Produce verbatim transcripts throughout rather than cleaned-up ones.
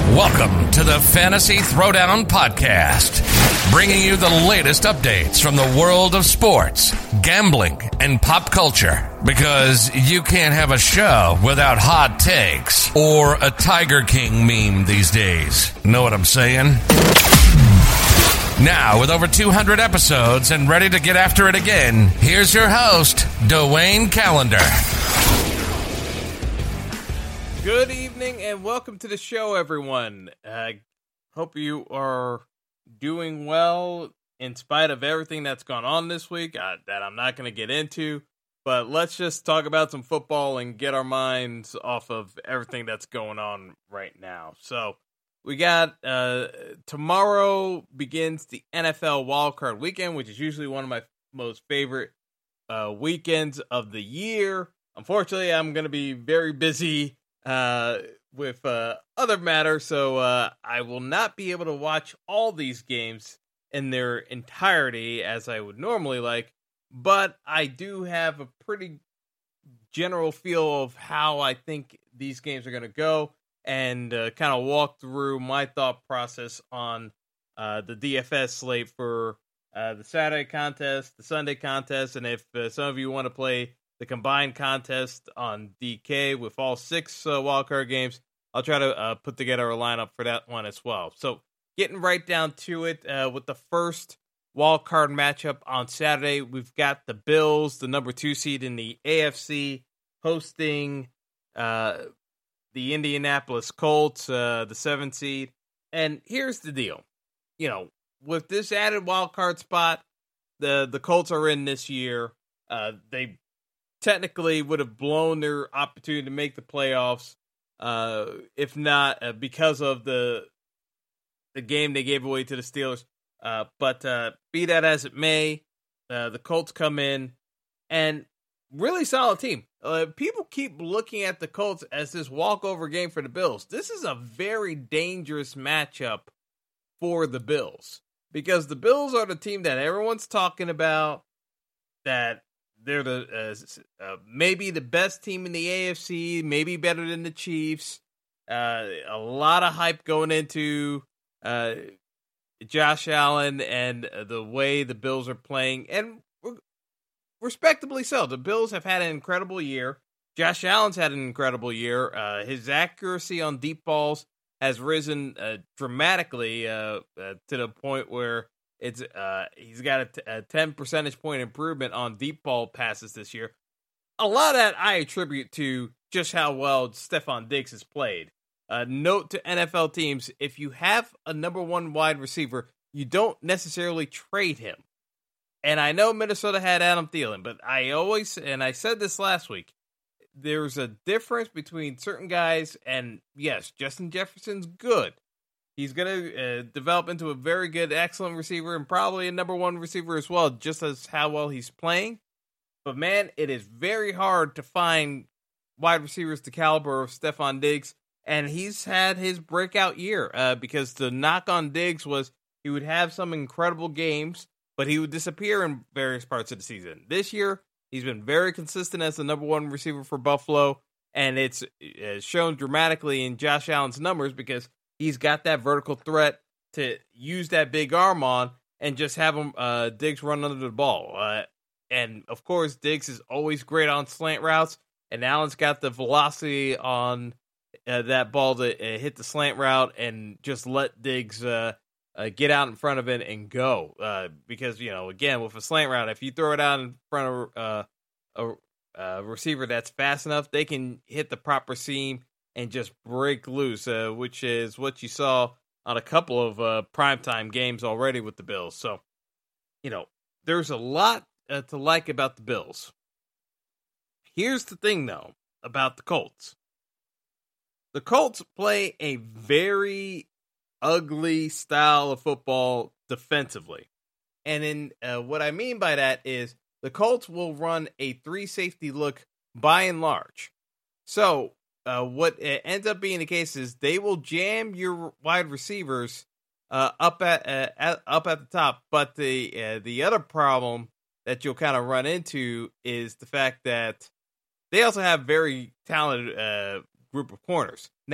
Welcome to the Fantasy Throwdown Podcast, bringing you the latest updates from the world of sports, gambling, and pop culture. Because you can't have a show without hot takes or a Tiger King meme these days. Know what I'm saying? Now, with over two hundred episodes and ready to get after it again, here's your host, Dwayne Callender. Good evening and welcome to the show, everyone. I uh, hope you are doing well in spite of everything that's gone on this week uh, that I'm not going to get into. But let's just talk about some football and get our minds off of everything that's going on right now. So we got uh, tomorrow begins the N F L wildcard weekend, which is usually one of my most favorite uh, weekends of the year. Unfortunately, I'm going to be very busy uh with uh other matters, so uh I will not be able to watch all these games in their entirety as I would normally like, but I do have a pretty general feel of how I think these games are going to go, and uh, kind of walk through my thought process on uh the D F S slate for uh the Saturday contest, the Sunday contest, and if uh, some of you want to play the combined contest on D K with all six uh, wildcard games, I'll try to uh, put together a lineup for that one as well. So getting right down to it, uh, with the first wildcard matchup on Saturday, we've got the Bills, the number two seed in the A F C, hosting uh, the Indianapolis Colts, uh, the seventh seed. And here's the deal. You know, with this added wildcard spot, the, the Colts are in this year. Uh, they technically would have blown their opportunity to make the playoffs, uh, if not uh, because of the the game they gave away to the Steelers. Uh, but uh, be that as it may, uh, the Colts come in and really solid team. Uh, people keep looking at the Colts as this walkover game for the Bills. This is a very dangerous matchup for the Bills, because the Bills are the team that everyone's talking about, that they're the uh, uh, maybe the best team in the A F C, maybe better than the Chiefs. Uh, a lot of hype going into uh, Josh Allen and the way the Bills are playing, and respectably so. The Bills have had an incredible year. Josh Allen's had an incredible year. Uh, his accuracy on deep balls has risen uh, dramatically uh, uh, to the point where It's uh he's got a, t- a ten percentage point improvement on deep ball passes this year. A lot of that I attribute to just how well Stefon Diggs has played. Uh, note to N F L teams, if you have a number one wide receiver, you don't necessarily trade him. And I know Minnesota had Adam Thielen, but I always, and I said this last week, there's a difference between certain guys, and yes, Justin Jefferson's good. He's going to uh, develop into a very good, excellent receiver, and probably a number one receiver as well, just as how well he's playing. But man, it is very hard to find wide receivers the caliber of Stefon Diggs, and he's had his breakout year, uh, because the knock on Diggs was he would have some incredible games, but he would disappear in various parts of the season. This year, he's been very consistent as the number one receiver for Buffalo, and it's uh, shown dramatically in Josh Allen's numbers, because he's got that vertical threat to use that big arm on and just have him, uh, Diggs run under the ball. Uh, and, of course, Diggs is always great on slant routes, and Allen's got the velocity on uh, that ball to uh, hit the slant route and just let Diggs uh, uh, get out in front of it and go. Uh, because, you know, again, with a slant route, if you throw it out in front of uh, a, a receiver that's fast enough, they can hit the proper seam and just break loose, uh, which is what you saw on a couple of uh, primetime games already with the Bills. So, you know, there's a lot uh, to like about the Bills. Here's the thing, though, about the Colts. The Colts play a very ugly style of football defensively. And in uh, what I mean by that is the Colts will run a three-safety look by and large. So, Uh, what ends up being the case is they will jam your wide receivers uh, up at, uh, at up at the top. But the uh, the other problem that you'll kind of run into is the fact that they also have very talented uh, group of corners. Now,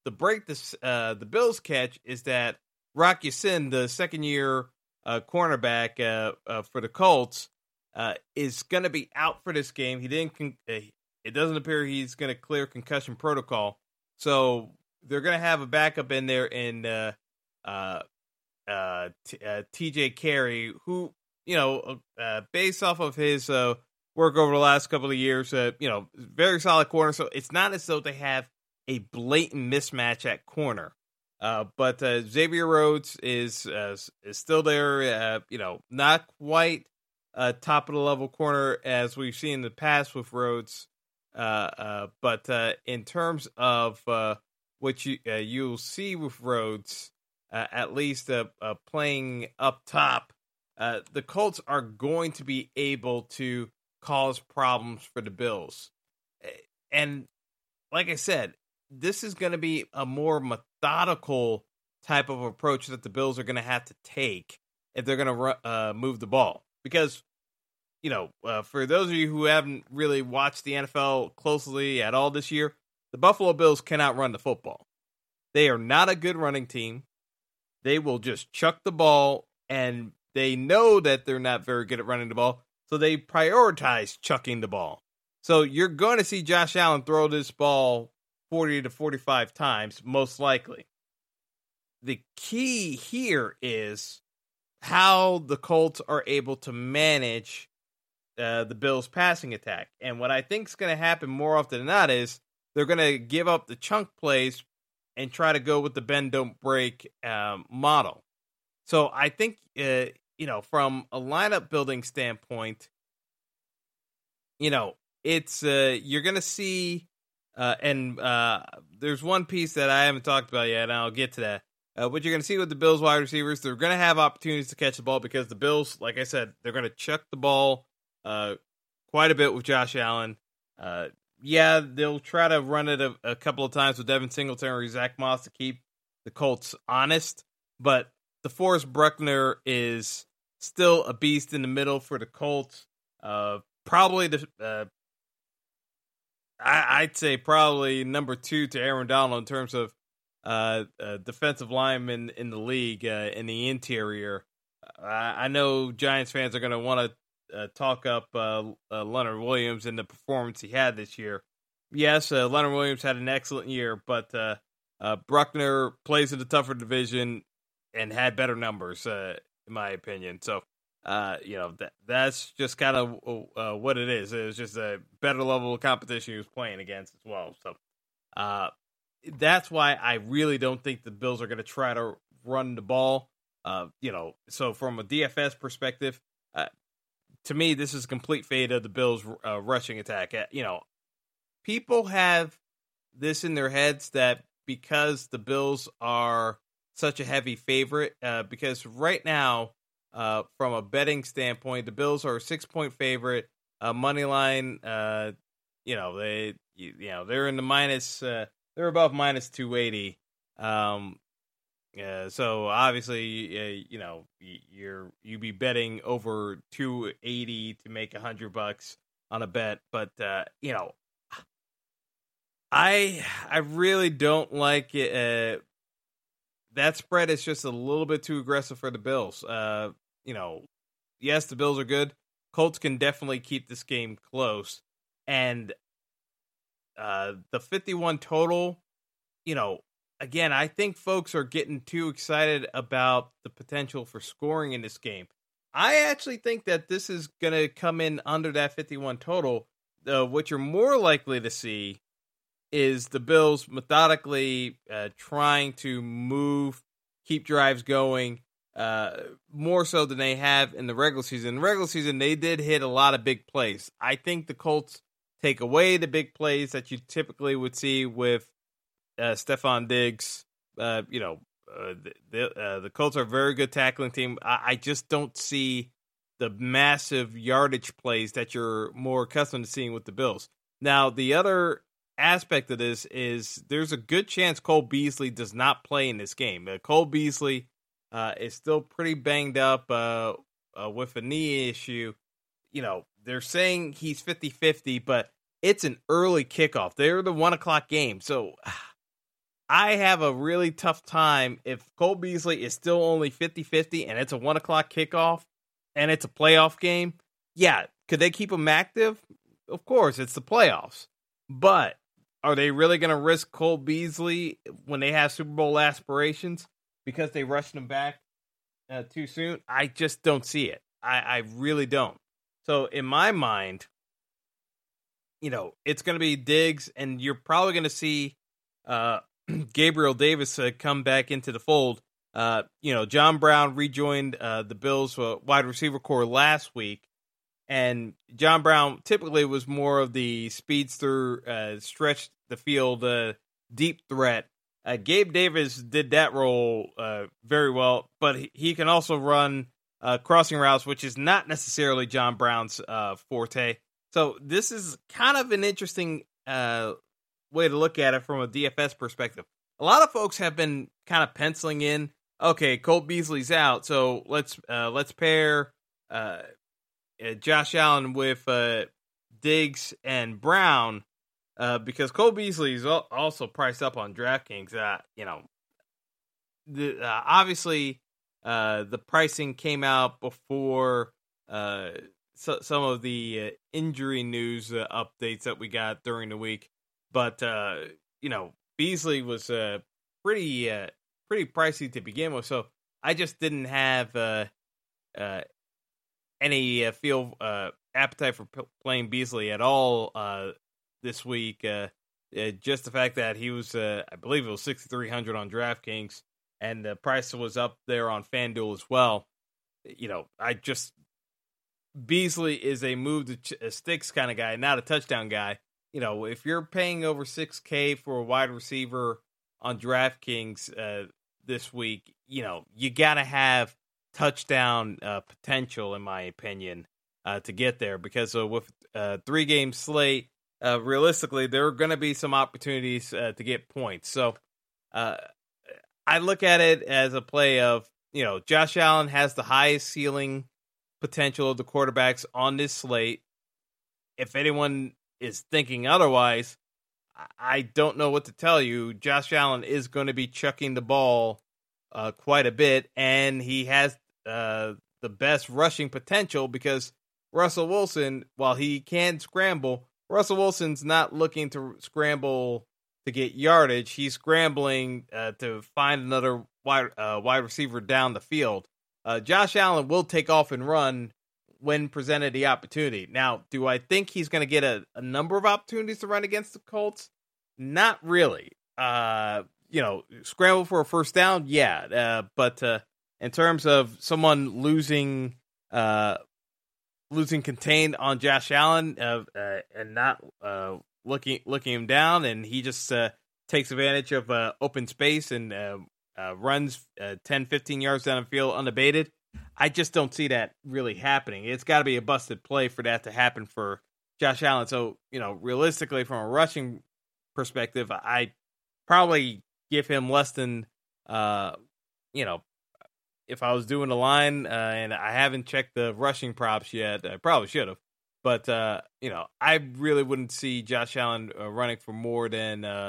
the break this uh, the Bills catch is that Rock Ya-Sin, the second year uh, cornerback uh, uh, for the Colts, uh, is going to be out for this game. He didn't. Con- it doesn't appear he's going to clear concussion protocol, so they're going to have a backup in there in uh, uh, uh, t- uh, T J Carey, who, you know, uh, based off of his uh, work over the last couple of years, uh, you know, very solid corner. So it's not as though they have a blatant mismatch at corner. Uh, but uh, Xavier Rhodes is uh, is still there. Uh, you know, not quite uh, top of the level corner as we've seen in the past with Rhodes. Uh, uh, but uh, in terms of uh, what you uh, you'll see with Rhodes, uh, at least uh, uh, playing up top, uh, the Colts are going to be able to cause problems for the Bills. And like I said, this is going to be a more methodical type of approach that the Bills are going to have to take if they're going to uh, move the ball. Because, you know, uh, for those of you who haven't really watched the N F L closely at all this year, the Buffalo Bills cannot run the football. They are not a good running team. They will just chuck the ball, and they know that they're not very good at running the ball, so they prioritize chucking the ball. So you're going to see Josh Allen throw this ball forty to forty-five times, most likely. The key here is how the Colts are able to manage uh, the Bills' passing attack. And what I think is going to happen more often than not is they're going to give up the chunk plays and try to go with the bend, don't break um, model. So I think, uh, you know, from a lineup building standpoint, you know, it's uh, you're going to see, uh, and uh, there's one piece that I haven't talked about yet, and I'll get to that. Uh, what you're going to see with the Bills wide receivers, they're going to have opportunities to catch the ball because the Bills, like I said, they're going to chuck the ball uh, quite a bit with Josh Allen. Uh, yeah, they'll try to run it a, a couple of times with Devin Singletary or Zach Moss to keep the Colts honest, but DeForest Buckner is still a beast in the middle for the Colts. Uh, probably the uh, I, I'd say probably number two to Aaron Donald in terms of uh, uh, defensive linemen in the league uh, in the interior. Uh, I know Giants fans are going to want to uh, talk up uh, uh, Leonard Williams and the performance he had this year. Yes, uh, Leonard Williams had an excellent year, but uh, uh, Buckner plays in the tougher division and had better numbers, uh, in my opinion. So, uh, you know, that that's just kind of uh, what it is. It was just a better level of competition he was playing against as well. So, uh, that's why I really don't think the Bills are going to try to run the ball. Uh, you know, so from a D F S perspective, uh, to me, this is a complete fade of the Bills' uh, rushing attack. Uh, you know, people have this in their heads that because the Bills are such a heavy favorite, uh, because right now, uh, from a betting standpoint, the Bills are a six-point favorite. Uh, money line, uh, you know, they, you, you know, they're in the minus. Uh, they're above minus two eighty. Um, uh, so obviously, uh, you know, you're you be betting over two eighty to make a hundred bucks on a bet, but uh, you know, I I really don't like it. Uh, that spread is just a little bit too aggressive for the Bills. Uh, you know, yes, the Bills are good. Colts can definitely keep this game close, and uh, the fifty-one total, you know. Again, I think folks are getting too excited about the potential for scoring in this game. I actually think that this is going to come in under that fifty-one total. Uh, what you're more likely to see is the Bills methodically uh, trying to move, keep drives going, uh, more so than they have in the regular season. In the regular season, they did hit a lot of big plays. I think the Colts take away the big plays that you typically would see with Uh, Stephon Diggs. Uh, you know, uh, the the, uh, the Colts are a very good tackling team. I, I just don't see the massive yardage plays that you're more accustomed to seeing with the Bills. Now, the other aspect of this is there's a good chance Cole Beasley does not play in this game. Uh, Cole Beasley uh, is still pretty banged up uh, uh, with a knee issue. You know, they're saying he's fifty-fifty, but it's an early kickoff. They're the one o'clock game, so I have a really tough time if Cole Beasley is still only fifty-fifty and it's a one o'clock kickoff and it's a playoff game. Yeah, could they keep him active? Of course, it's the playoffs. But are they really going to risk Cole Beasley when they have Super Bowl aspirations because they rushed him back uh, too soon? I just don't see it. I, I really don't. So in my mind, you know, it's going to be Diggs, and you're probably going to see uh, Gabriel Davis uh, come back into the fold. Uh, you know, John Brown rejoined uh, the Bills' uh, wide receiver core last week, and John Brown typically was more of the speedster, uh, stretch the field, uh, deep threat. Uh, Gabe Davis did that role uh, very well, but he, he can also run uh, crossing routes, which is not necessarily John Brown's uh, forte. So this is kind of an interesting uh, way to look at it from a D F S perspective. A lot of folks have been kind of penciling in, okay, Cole Beasley's out, so let's uh, let's pair uh, uh, Josh Allen with uh, Diggs and Brown. Uh, because Cole Beasley is also priced up on DraftKings. Uh, you know, the, uh, obviously, uh, the pricing came out before uh, so, some of the uh, injury news uh, updates that we got during the week. But uh, you know, Beasley was uh, pretty uh, pretty pricey to begin with, so I just didn't have uh, uh, any uh, feel uh, appetite for p- playing Beasley at all. Uh, This week, uh, uh, just the fact that he was, uh, I believe it was sixty-three hundred on DraftKings, and the price was up there on FanDuel as well. You know, I just Beasley is a move to ch- a sticks kind of guy, not a touchdown guy. You know, if you're paying over six K for a wide receiver on DraftKings uh, this week, you know, you gotta have touchdown uh, potential, in my opinion, uh, to get there, because uh, with a three game slate. Uh, realistically, there are going to be some opportunities uh, to get points. So uh, I look at it as a play of, you know, Josh Allen has the highest ceiling potential of the quarterbacks on this slate. If anyone is thinking otherwise, I don't know what to tell you. Josh Allen is going to be chucking the ball uh, quite a bit, and he has uh, the best rushing potential because Russell Wilson, while he can scramble, Russell Wilson's not looking to scramble to get yardage. He's scrambling uh, to find another wide, uh, wide receiver down the field. Uh, Josh Allen will take off and run when presented the opportunity. Now, do I think he's going to get a, a number of opportunities to run against the Colts? Not really. Uh, you know, scramble for a first down? Yeah. Uh, but uh, in terms of someone losing... Uh, losing contained on Josh Allen uh, uh, and not uh, looking looking him down, and he just uh, takes advantage of uh, open space and uh, uh, runs uh, ten, fifteen yards down the field unabated. I just don't see that really happening. It's got to be a busted play for that to happen for Josh Allen. So, you know, realistically, from a rushing perspective, I probably give him less than, uh, you know, if I was doing the line, uh, and I haven't checked the rushing props yet, I probably should have. But, uh, you know, I really wouldn't see Josh Allen uh, running for more than uh,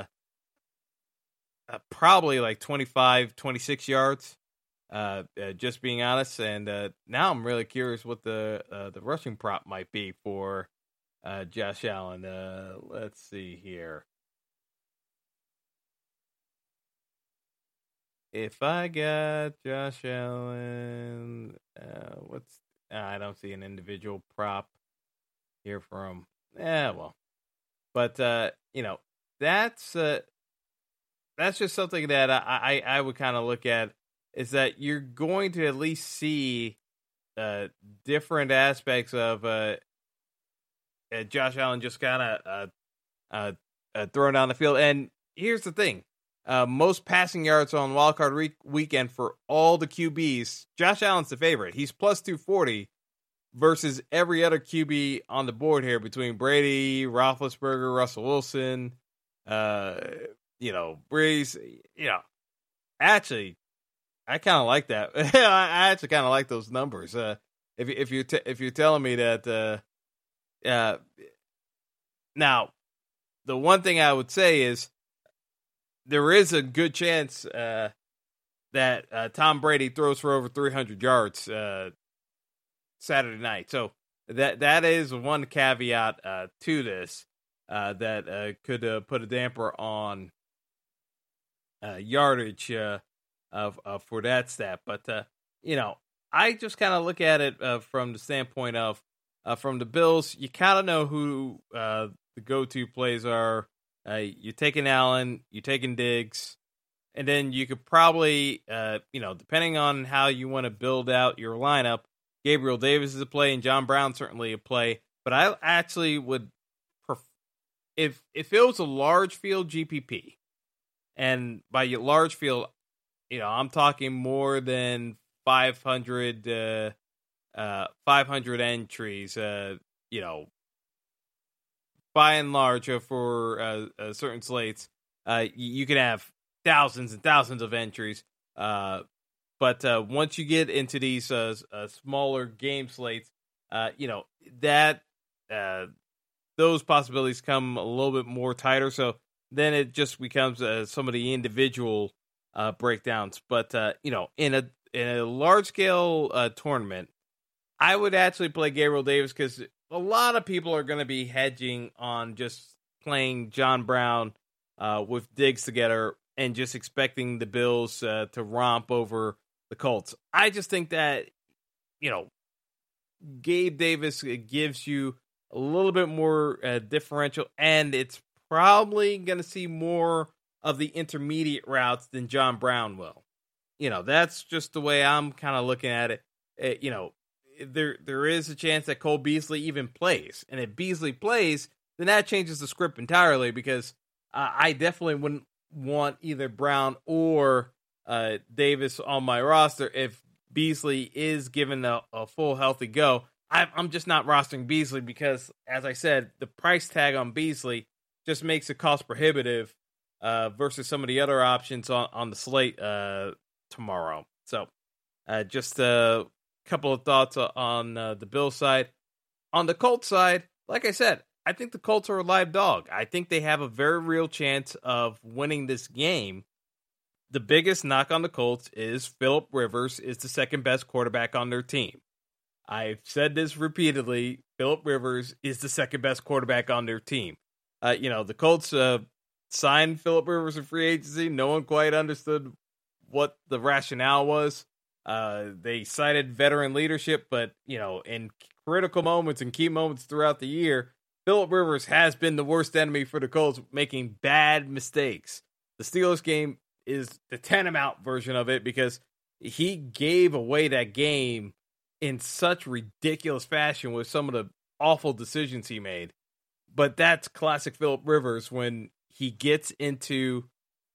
uh, probably like twenty-five, twenty-six yards, uh, uh, just being honest. And uh, now I'm really curious what the uh, the rushing prop might be for uh, Josh Allen. Uh, let's see here. If I got Josh Allen, uh, what's uh, I don't see an individual prop here for him. Yeah, well, but uh, you know, that's uh, that's just something that I I, I would kind of look at, is that you're going to at least see uh, different aspects of uh, uh, Josh Allen just kind of uh, uh, uh, throwing down the field. And here's the thing. Uh, most passing yards on wildcard re- weekend for all the Q Bs. Josh Allen's the favorite. He's plus two forty versus every other Q B on the board here between Brady, Roethlisberger, Russell Wilson, uh, you know, Breeze. You know, actually, I kind of like that. I actually kind of like those numbers. Uh, if if you t- if you're telling me that, uh, uh, now the one thing I would say is, there is a good chance uh, that uh, Tom Brady throws for over three hundred yards uh, Saturday night. So that that is one caveat uh, to this uh, that uh, could uh, put a damper on uh, yardage uh, of, of for that stat. But uh, you know, I just kind of look at it uh, from the standpoint of uh, from the Bills. You kind of know who uh, the go-to plays are. Uh, you're taking Allen, you're taking Diggs, and then you could probably, uh, you know, depending on how you want to build out your lineup, Gabriel Davis is a play and John Brown certainly a play. But I actually would, pref- if if it was a large field G P P, and by large field, you know, I'm talking more than five hundred, uh, uh, five hundred entries, uh, you know. By and large, uh, for uh, uh, certain slates, uh, you can have thousands and thousands of entries. Uh, but uh, once you get into these uh, uh, smaller game slates, uh, you know that uh, those possibilities come a little bit more tighter. So then it just becomes uh, some of the individual uh, breakdowns. But uh, you know, in a in a large scale uh, tournament, I would actually play Gabriel Davis because a lot of people are going to be hedging on just playing John Brown uh, with Diggs together and just expecting the Bills uh, to romp over the Colts. I just think that, you know, Gabe Davis gives you a little bit more uh, differential, and it's probably going to see more of the intermediate routes than John Brown will. You know, that's just the way I'm kind of looking at it. Uh, you know, There, there is a chance that Cole Beasley even plays, and if Beasley plays, then that changes the script entirely. Because uh, I definitely wouldn't want either Brown or uh, Davis on my roster if Beasley is given a, a full healthy go. I, I'm just not rostering Beasley because, as I said, the price tag on Beasley just makes it cost prohibitive uh, versus some of the other options on on the slate uh, tomorrow. So, uh, just uh. couple of thoughts on uh, the Bills side. On the Colts side, like I said, I think the Colts are a live dog. I think they have a very real chance of winning this game. The biggest knock on the Colts is Phillip Rivers is the second best quarterback on their team. I've said this repeatedly. Phillip Rivers is the second best quarterback on their team. Uh, you know, the Colts uh, signed Phillip Rivers in free agency. No one quite understood what the rationale was. Uh, they cited veteran leadership, but, you know, in critical moments and key moments throughout the year, Phillip Rivers has been the worst enemy for the Colts, making bad mistakes. The Steelers game is the tantamount version of it because he gave away that game in such ridiculous fashion with some of the awful decisions he made. But that's classic Phillip Rivers when he gets into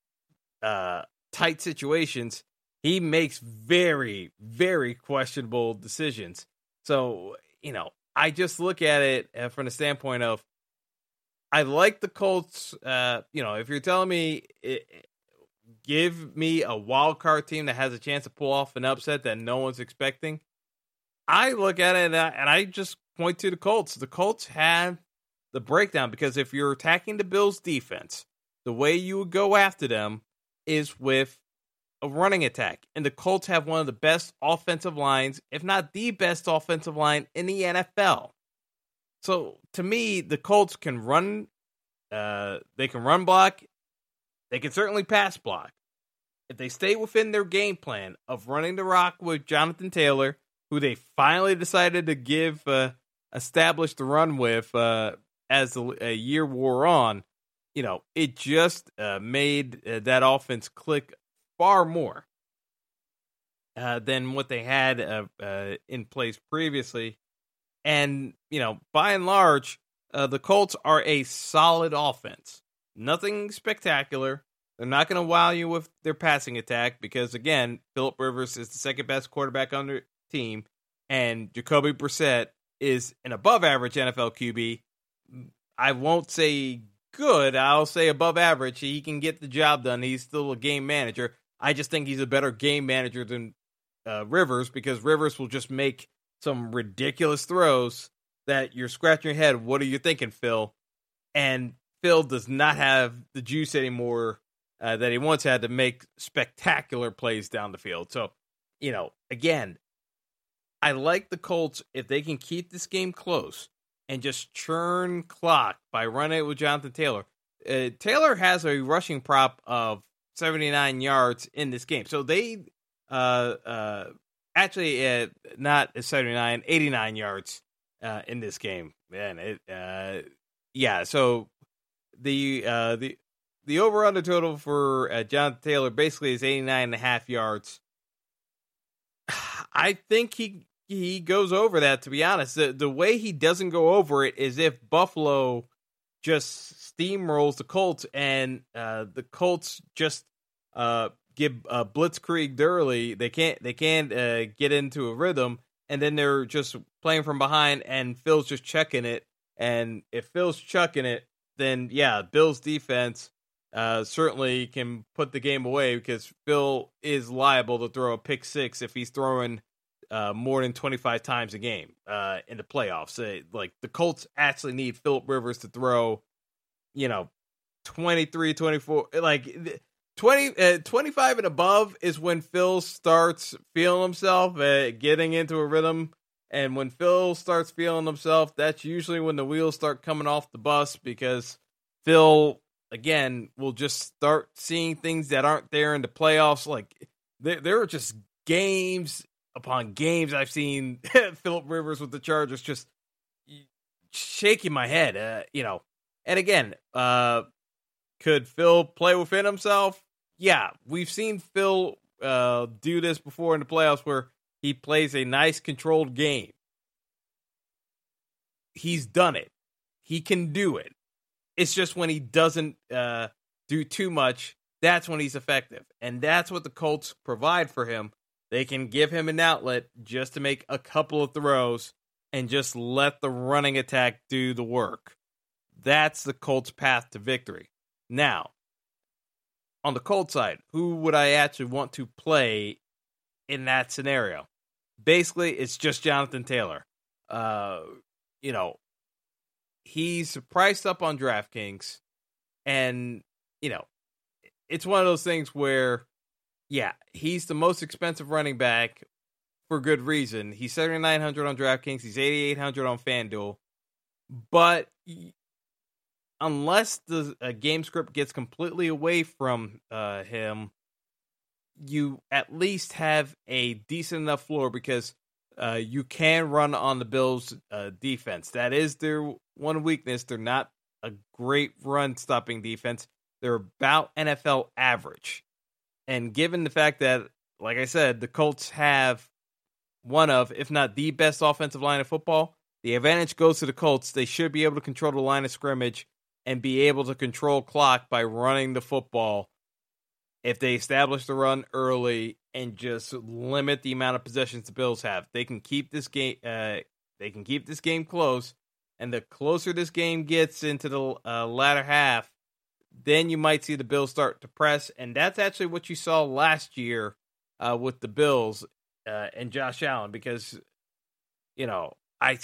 uh, tight situations. He makes very, very questionable decisions. So, you know, I just look at it from the standpoint of, I like the Colts. Uh, you know, if you're telling me, it, give me a wild card team that has a chance to pull off an upset that no one's expecting, I look at it and I, and I just point to the Colts. The Colts have the breakdown because if you're attacking the Bills' defense, the way you would go after them is with a running attack. And the Colts have one of the best offensive lines, if not the best offensive line in the N F L. So to me, the Colts can run, uh, they can run block. They can certainly pass block. If they stay within their game plan of running the rock with Jonathan Taylor, who they finally decided to give, uh, establish the run with uh, as the a year wore on, you know, it just uh, made uh, that offense click far more uh, than what they had uh, uh, in place previously. And, you know, by and large, uh, the Colts are a solid offense. Nothing spectacular. They're not going to wow you with their passing attack because, again, Phillip Rivers is the second best quarterback on their team, and Jacoby Brissett is an above-average N F L Q B. I won't say good. I'll say above average. He can get the job done. He's still a game manager. I just think he's a better game manager than uh, Rivers because Rivers will just make some ridiculous throws that you're scratching your head. What are you thinking, Phil? And Phil does not have the juice anymore uh, that he once had to make spectacular plays down the field. So, you know, again, I like the Colts if they can keep this game close and just churn clock by running it with Jonathan Taylor. Uh, Taylor has a rushing prop of seventy-nine yards in this game. So they uh, uh, actually uh, not seventy-nine, eighty-nine yards uh, in this game. Man, it uh, yeah. So the uh, the the over under total for uh, Jonathan Taylor basically is eighty-nine and a half yards. I think he he goes over that, to be honest. The, the way he doesn't go over it is if Buffalo just steamrolls the Colts and uh, the Colts just uh, give uh, blitzkrieg early. They can't they can't uh, get into a rhythm, and then they're just playing from behind, and Phil's just checking it. And if Phil's chucking it, then yeah, Bill's defense uh, certainly can put the game away, because Phil is liable to throw a pick six if he's throwing Uh, more than twenty-five times a game uh, in the playoffs. Uh, like, the Colts actually need Philip Rivers to throw, you know, twenty-three, twenty-four, like twenty, uh, twenty-five and above is when Phil starts feeling himself, uh, getting into a rhythm. And when Phil starts feeling himself, that's usually when the wheels start coming off the bus, because Phil, again, will just start seeing things that aren't there in the playoffs. Like, there, there are just games upon games I've seen Philip Rivers with the Chargers just shaking my head, uh, you know. And again, uh, could Phil play within himself? Yeah, we've seen Phil uh, do this before in the playoffs, where he plays a nice controlled game. He's done it. He can do it. It's just when he doesn't uh, do too much, that's when he's effective. And that's what the Colts provide for him. They can give him an outlet just to make a couple of throws and just let the running attack do the work. That's the Colts' path to victory. Now, on the Colts side, who would I actually want to play in that scenario? Basically, it's just Jonathan Taylor. Uh, you know, he's priced up on DraftKings, and, you know, it's one of those things where, yeah, he's the most expensive running back for good reason. He's seventy-nine hundred on DraftKings. He's eighty-eight hundred on FanDuel. But unless the uh, game script gets completely away from uh, him, you at least have a decent enough floor, because uh, you can run on the Bills' uh, defense. That is their one weakness. They're not a great run-stopping defense. They're about N F L average. And given the fact that, like I said, the Colts have one of, if not the best offensive line of football, the advantage goes to the Colts. They should be able to control the line of scrimmage and be able to control clock by running the football if they establish the run early and just limit the amount of possessions the Bills have. They can keep this game. Uh, they can keep this game close, and the closer this game gets into the uh, latter half, then you might see the Bills start to press, and that's actually what you saw last year uh, with the Bills uh, and Josh Allen, because, you know, I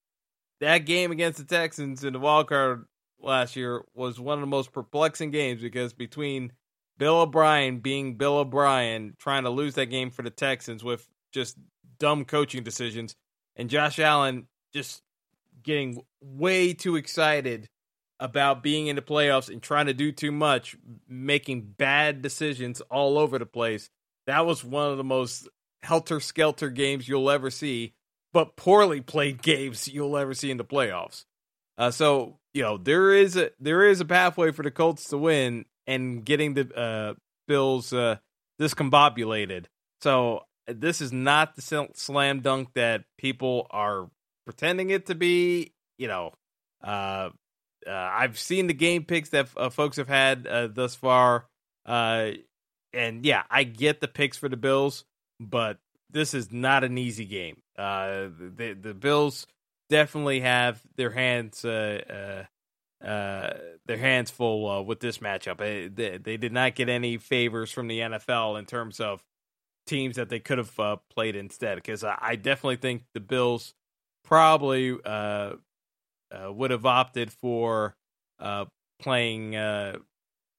that game against the Texans in the wild card last year was one of the most perplexing games, because between Bill O'Brien being Bill O'Brien, trying to lose that game for the Texans with just dumb coaching decisions, and Josh Allen just getting way too excited about being in the playoffs and trying to do too much, making bad decisions all over the place. That was one of the most helter-skelter games you'll ever see, but poorly played games you'll ever see in the playoffs. Uh, so, you know, there is a there is a pathway for the Colts to win and getting the uh, Bills uh, discombobulated. So this is not the slam dunk that people are pretending it to be. You know, uh, uh, I've seen the game picks that uh, folks have had uh, thus far. Uh, and yeah, I get the picks for the Bills, but this is not an easy game. Uh, the, the Bills definitely have their hands uh, uh, uh, their hands full uh, with this matchup. They, they did not get any favors from the N F L in terms of teams that they could have uh, played instead, because I, I definitely think the Bills probably uh, uh, would have opted for uh, playing, uh,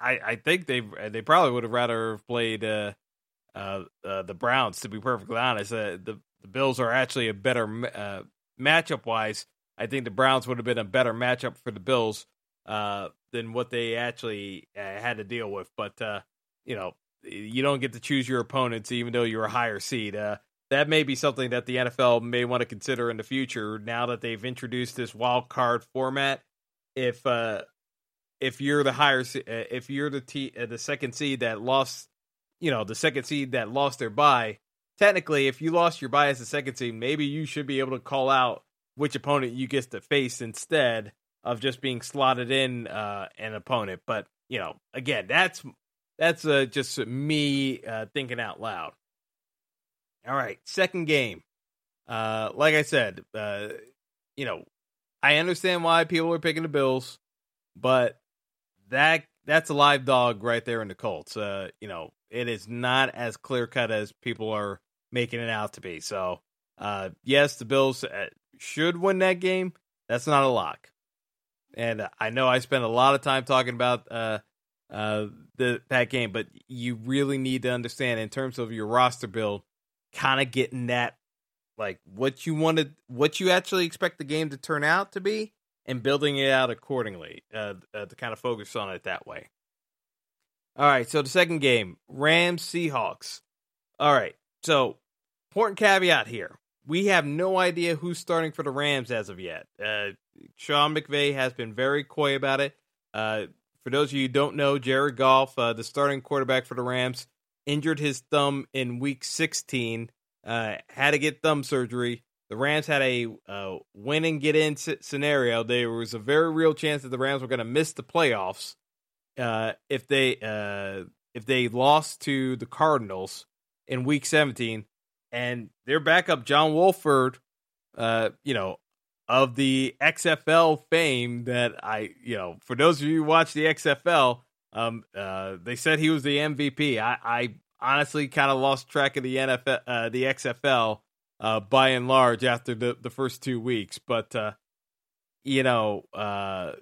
I, I think they they probably would have rather have played uh, uh, uh, the Browns, to be perfectly honest. Uh, the, the Bills are actually a better uh, matchup-wise. I think the Browns would have been a better matchup for the Bills uh, than what they actually uh, had to deal with. But, uh, you know, you don't get to choose your opponents even though you're a higher seed. Uh, that may be something that the N F L may want to consider in the future now that they've introduced this wild card format. If uh, if you're the higher, if you're the t- the second seed that lost, you know, the second seed that lost their bye, technically, if you lost your bye as the second seed, maybe you should be able to call out which opponent you get to face instead of just being slotted in uh, an opponent. But, you know, again, that's that's uh, just me uh, thinking out loud. All right, second game. Uh, like I said, uh, you know, I understand why people are picking the Bills, but that that's a live dog right there in the Colts. Uh, you know, it is not as clear cut as people are making it out to be. So, uh, yes, the Bills should win that game. That's not a lock. And I know I spent a lot of time talking about uh, uh, the that game, but you really need to understand in terms of your roster build, kind of getting that, like what you wanted, what you actually expect the game to turn out to be, and building it out accordingly uh, uh, to kind of focus on it that way. All right, so the second game, Rams Seahawks. All right, so important caveat here. We have no idea who's starting for the Rams as of yet. Uh, Sean McVay has been very coy about it. Uh, for those of you who don't know, Jared Goff, uh, the starting quarterback for the Rams, injured his thumb in week sixteen, uh, had to get thumb surgery. The Rams had a uh, win and get in c- scenario. There was a very real chance that the Rams were going to miss the playoffs uh, if they uh, if they lost to the Cardinals in week seventeen. And their backup, John Wolford, uh, you know, of the X F L fame that I, you know, for those of you who watch the X F L, um, uh, they said he was the M V P. I, I honestly kind of lost track of the N F L, uh, the X F L, uh, by and large after the, the first two weeks. But, uh, you know, uh,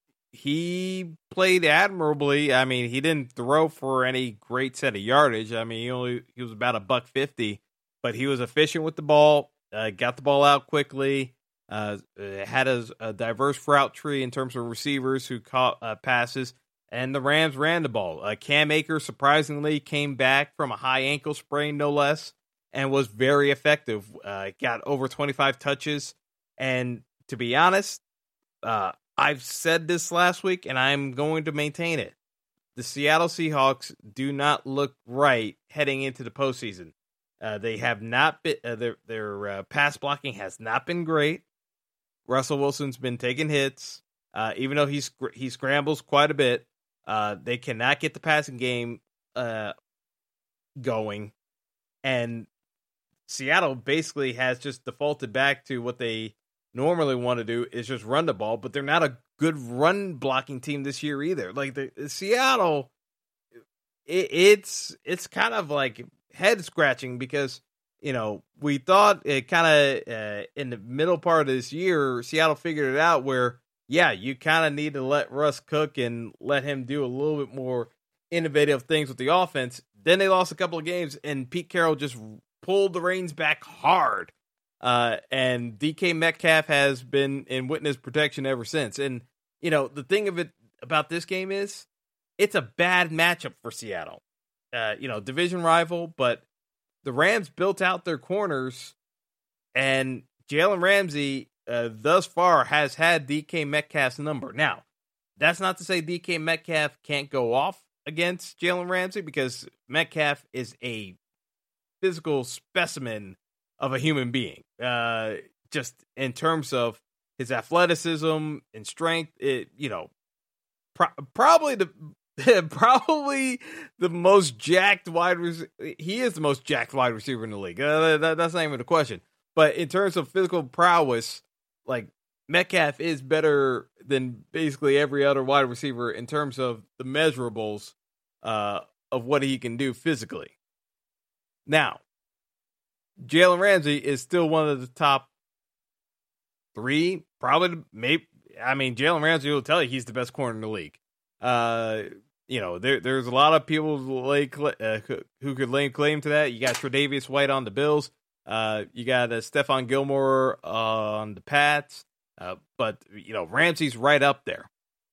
he played admirably. I mean, he didn't throw for any great set of yardage. I mean, he only, he was about a buck fifty. But he was efficient with the ball, uh, got the ball out quickly, uh, had a, a diverse route tree in terms of receivers who caught uh, passes, and the Rams ran the ball. Uh, Cam Akers surprisingly came back from a high ankle sprain, no less, and was very effective. Uh, got over twenty-five touches, and to be honest, uh, I've said this last week, and I'm going to maintain it. The Seattle Seahawks do not look right heading into the postseason. Uh, they have not been, uh, their, their uh, pass blocking has not been great. Russell Wilson's been taking hits. Uh, even though he's, he scrambles quite a bit, uh, they cannot get the passing game uh, going. And Seattle basically has just defaulted back to what they normally want to do, is just run the ball, but they're not a good run blocking team this year either. Like the, the Seattle, it, it's it's kind of like head scratching because, you know, we thought it kind of uh, in the middle part of this year, Seattle figured it out where, yeah, you kind of need to let Russ cook and let him do a little bit more innovative things with the offense. Then they lost a couple of games and Pete Carroll just pulled the reins back hard. Uh, and D K Metcalf has been in witness protection ever since. And, you know, the thing of it about this game is it's a bad matchup for Seattle. Uh, you know, division rival, but the Rams built out their corners, and Jalen Ramsey uh, thus far has had D K Metcalf's number. Now, that's not to say D K Metcalf can't go off against Jalen Ramsey, because Metcalf is a physical specimen of a human being. Uh, just in terms of his athleticism and strength, it, you know, pro- probably the Probably the most jacked wide receiver. He is the most jacked wide receiver in the league. Uh, that, that's not even a question. But in terms of physical prowess, like Metcalf is better than basically every other wide receiver in terms of the measurables uh, of what he can do physically. Now, Jalen Ramsey is still one of the top three, probably, maybe. I mean, Jalen Ramsey will tell you he's the best corner in the league. Uh, you know, there there's a lot of people who, lay, uh, who could lay claim to that. You got Tre'Davious White on the Bills. Uh, you got uh, Stephon Gilmore uh, on the Pats. Uh, but, you know, Ramsey's right up there.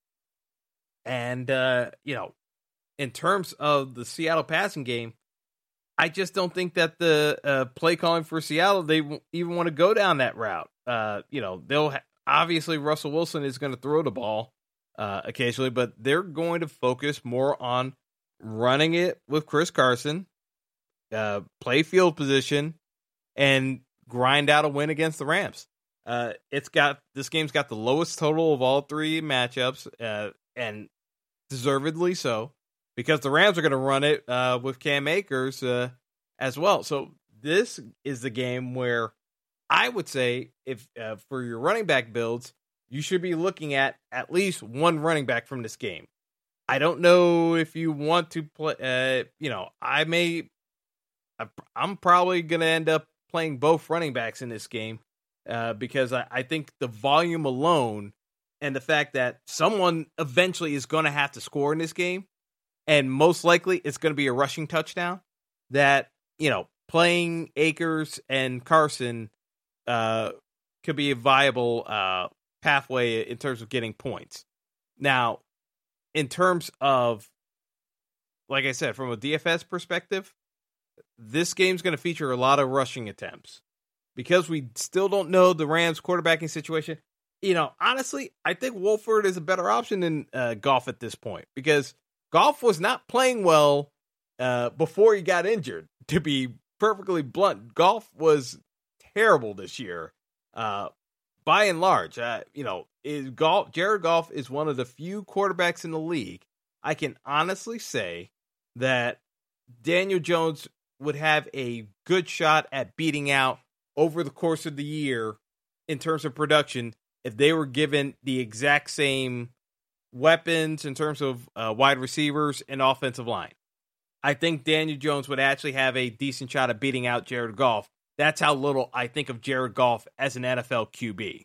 And, uh, you know, in terms of the Seattle passing game, I just don't think that the uh, play calling for Seattle, they w- even want to go down that route. Uh, you know, they'll ha- obviously Russell Wilson is going to throw the ball uh, occasionally, but they're going to focus more on running it with Chris Carson, uh, play field position, and grind out a win against the Rams. Uh, it's got this game's got the lowest total of all three matchups, uh, and deservedly so, because the Rams are going to run it uh, with Cam Akers uh, as well. So this is the game where I would say, if uh, for your running back builds, you should be looking at at least one running back from this game. I don't know if you want to play. Uh, you know, I may. I'm probably going to end up playing both running backs in this game. Uh, because I, I think the volume alone and the fact that someone eventually is going to have to score in this game, and most likely it's going to be a rushing touchdown, that, you know, playing Akers and Carson uh, could be a viable uh, pathway in terms of getting points. Now, in terms of, like I said, from a D F S perspective, this game's going to feature a lot of rushing attempts. Because we still don't know the Rams' quarterbacking situation, you know, honestly, I think Wolford is a better option than uh, Goff at this point. Because Goff was not playing well uh, before he got injured. To be perfectly blunt, Goff was terrible this year, uh, by and large. Uh, you know, is Goff, Jared Goff is one of the few quarterbacks in the league. I can honestly say that Daniel Jones would have a good shot at beating out over the course of the year in terms of production if they were given the exact same weapons in terms of uh, wide receivers and offensive line. I think Daniel Jones would actually have a decent shot at beating out Jared Goff. That's how little I think of Jared Goff as an N F L Q B.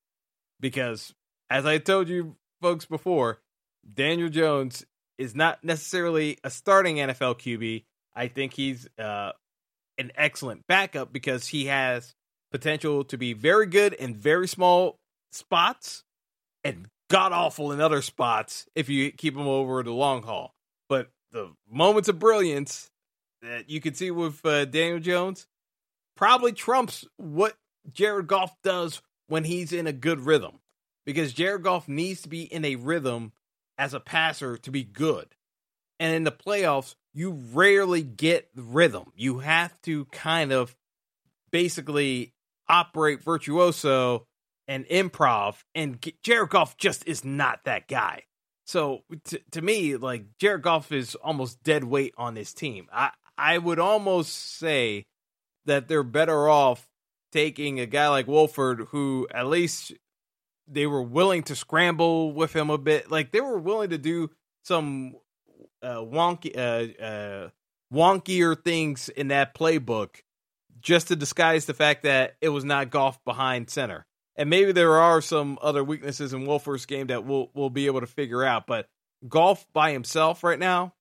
Because, as I told you folks before, Daniel Jones is not necessarily a starting N F L Q B. I think he's uh, an excellent backup because he has potential to be very good in very small spots and god-awful in other spots if you keep him over the long haul. But the moments of brilliance that you can see with uh, Daniel Jones probably trumps what Jared Goff does when he's in a good rhythm. Because Jared Goff needs to be in a rhythm as a passer to be good. And in the playoffs, you rarely get rhythm. You have to kind of basically operate virtuoso and improv, and get, Jared Goff just is not that guy. So t- to me, like, Jared Goff is almost dead weight on this team. I, I would almost say that they're better off taking a guy like Wolford, who at least they were willing to scramble with him a bit. Like, they were willing to do some Uh, wonky, uh, uh, wonkier things in that playbook just to disguise the fact that it was not Goff behind center. And maybe there are some other weaknesses in Wolford's game that we'll, we'll be able to figure out. But Goff by himself right now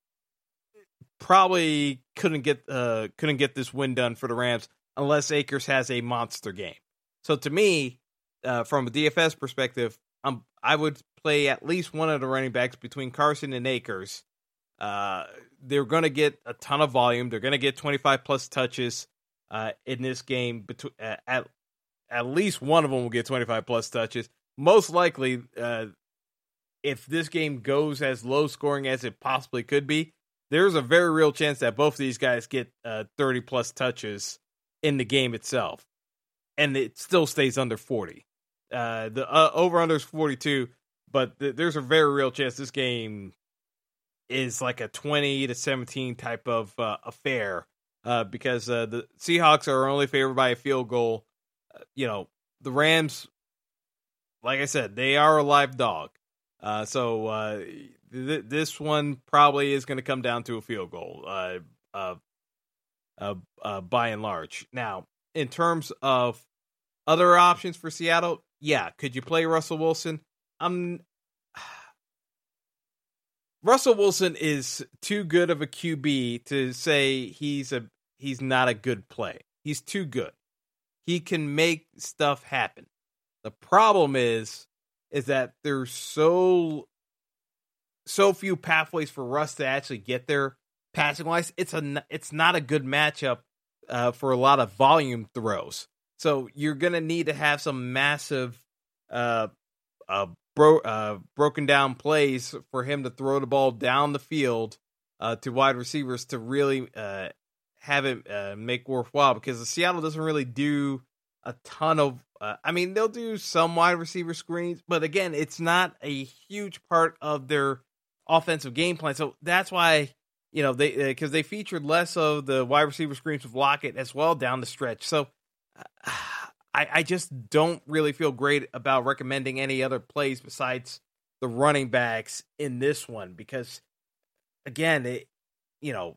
probably couldn't get uh, couldn't get this win done for the Rams unless Akers has a monster game. So to me, uh, from a D F S perspective, I'm, I would play at least one of the running backs between Carson and Akers. Uh, they're going to get a ton of volume. They're going to get twenty-five plus touches uh, in this game. Between uh, at at least one of them will get twenty-five plus touches. Most likely, uh, if this game goes as low scoring as it possibly could be, there's a very real chance that both of these guys get uh, thirty plus touches in the game itself, and it still stays under forty. Uh, the uh, over under is forty-two, but th- there's a very real chance this game is like a twenty to seventeen type of uh, affair uh, because uh, the Seahawks are only favored by a field goal. Uh, you know, the Rams, like I said, they are a live dog. Uh, so uh, th- this one probably is going to come down to a field goal uh, uh, uh, uh, by and large. Now, in terms of other options for Seattle, yeah, could you play Russell Wilson? I'm Russell Wilson is too good of a Q B to say he's a he's not a good play. He's too good. He can make stuff happen. The problem is is that there's so so few pathways for Russ to actually get there passing wise. It's a it's not a good matchup uh, for a lot of volume throws. So you're gonna need to have some massive uh, uh, bro, uh, broken down plays for him to throw the ball down the field uh, to wide receivers to really uh, have it uh, make worthwhile, because the Seattle doesn't really do a ton of, uh, I mean, they'll do some wide receiver screens, but again, it's not a huge part of their offensive game plan. So that's why, you know, they, because uh, they featured less of the wide receiver screens with Lockett as well down the stretch. So uh, I, I just don't really feel great about recommending any other plays besides the running backs in this one, because again, it, you know,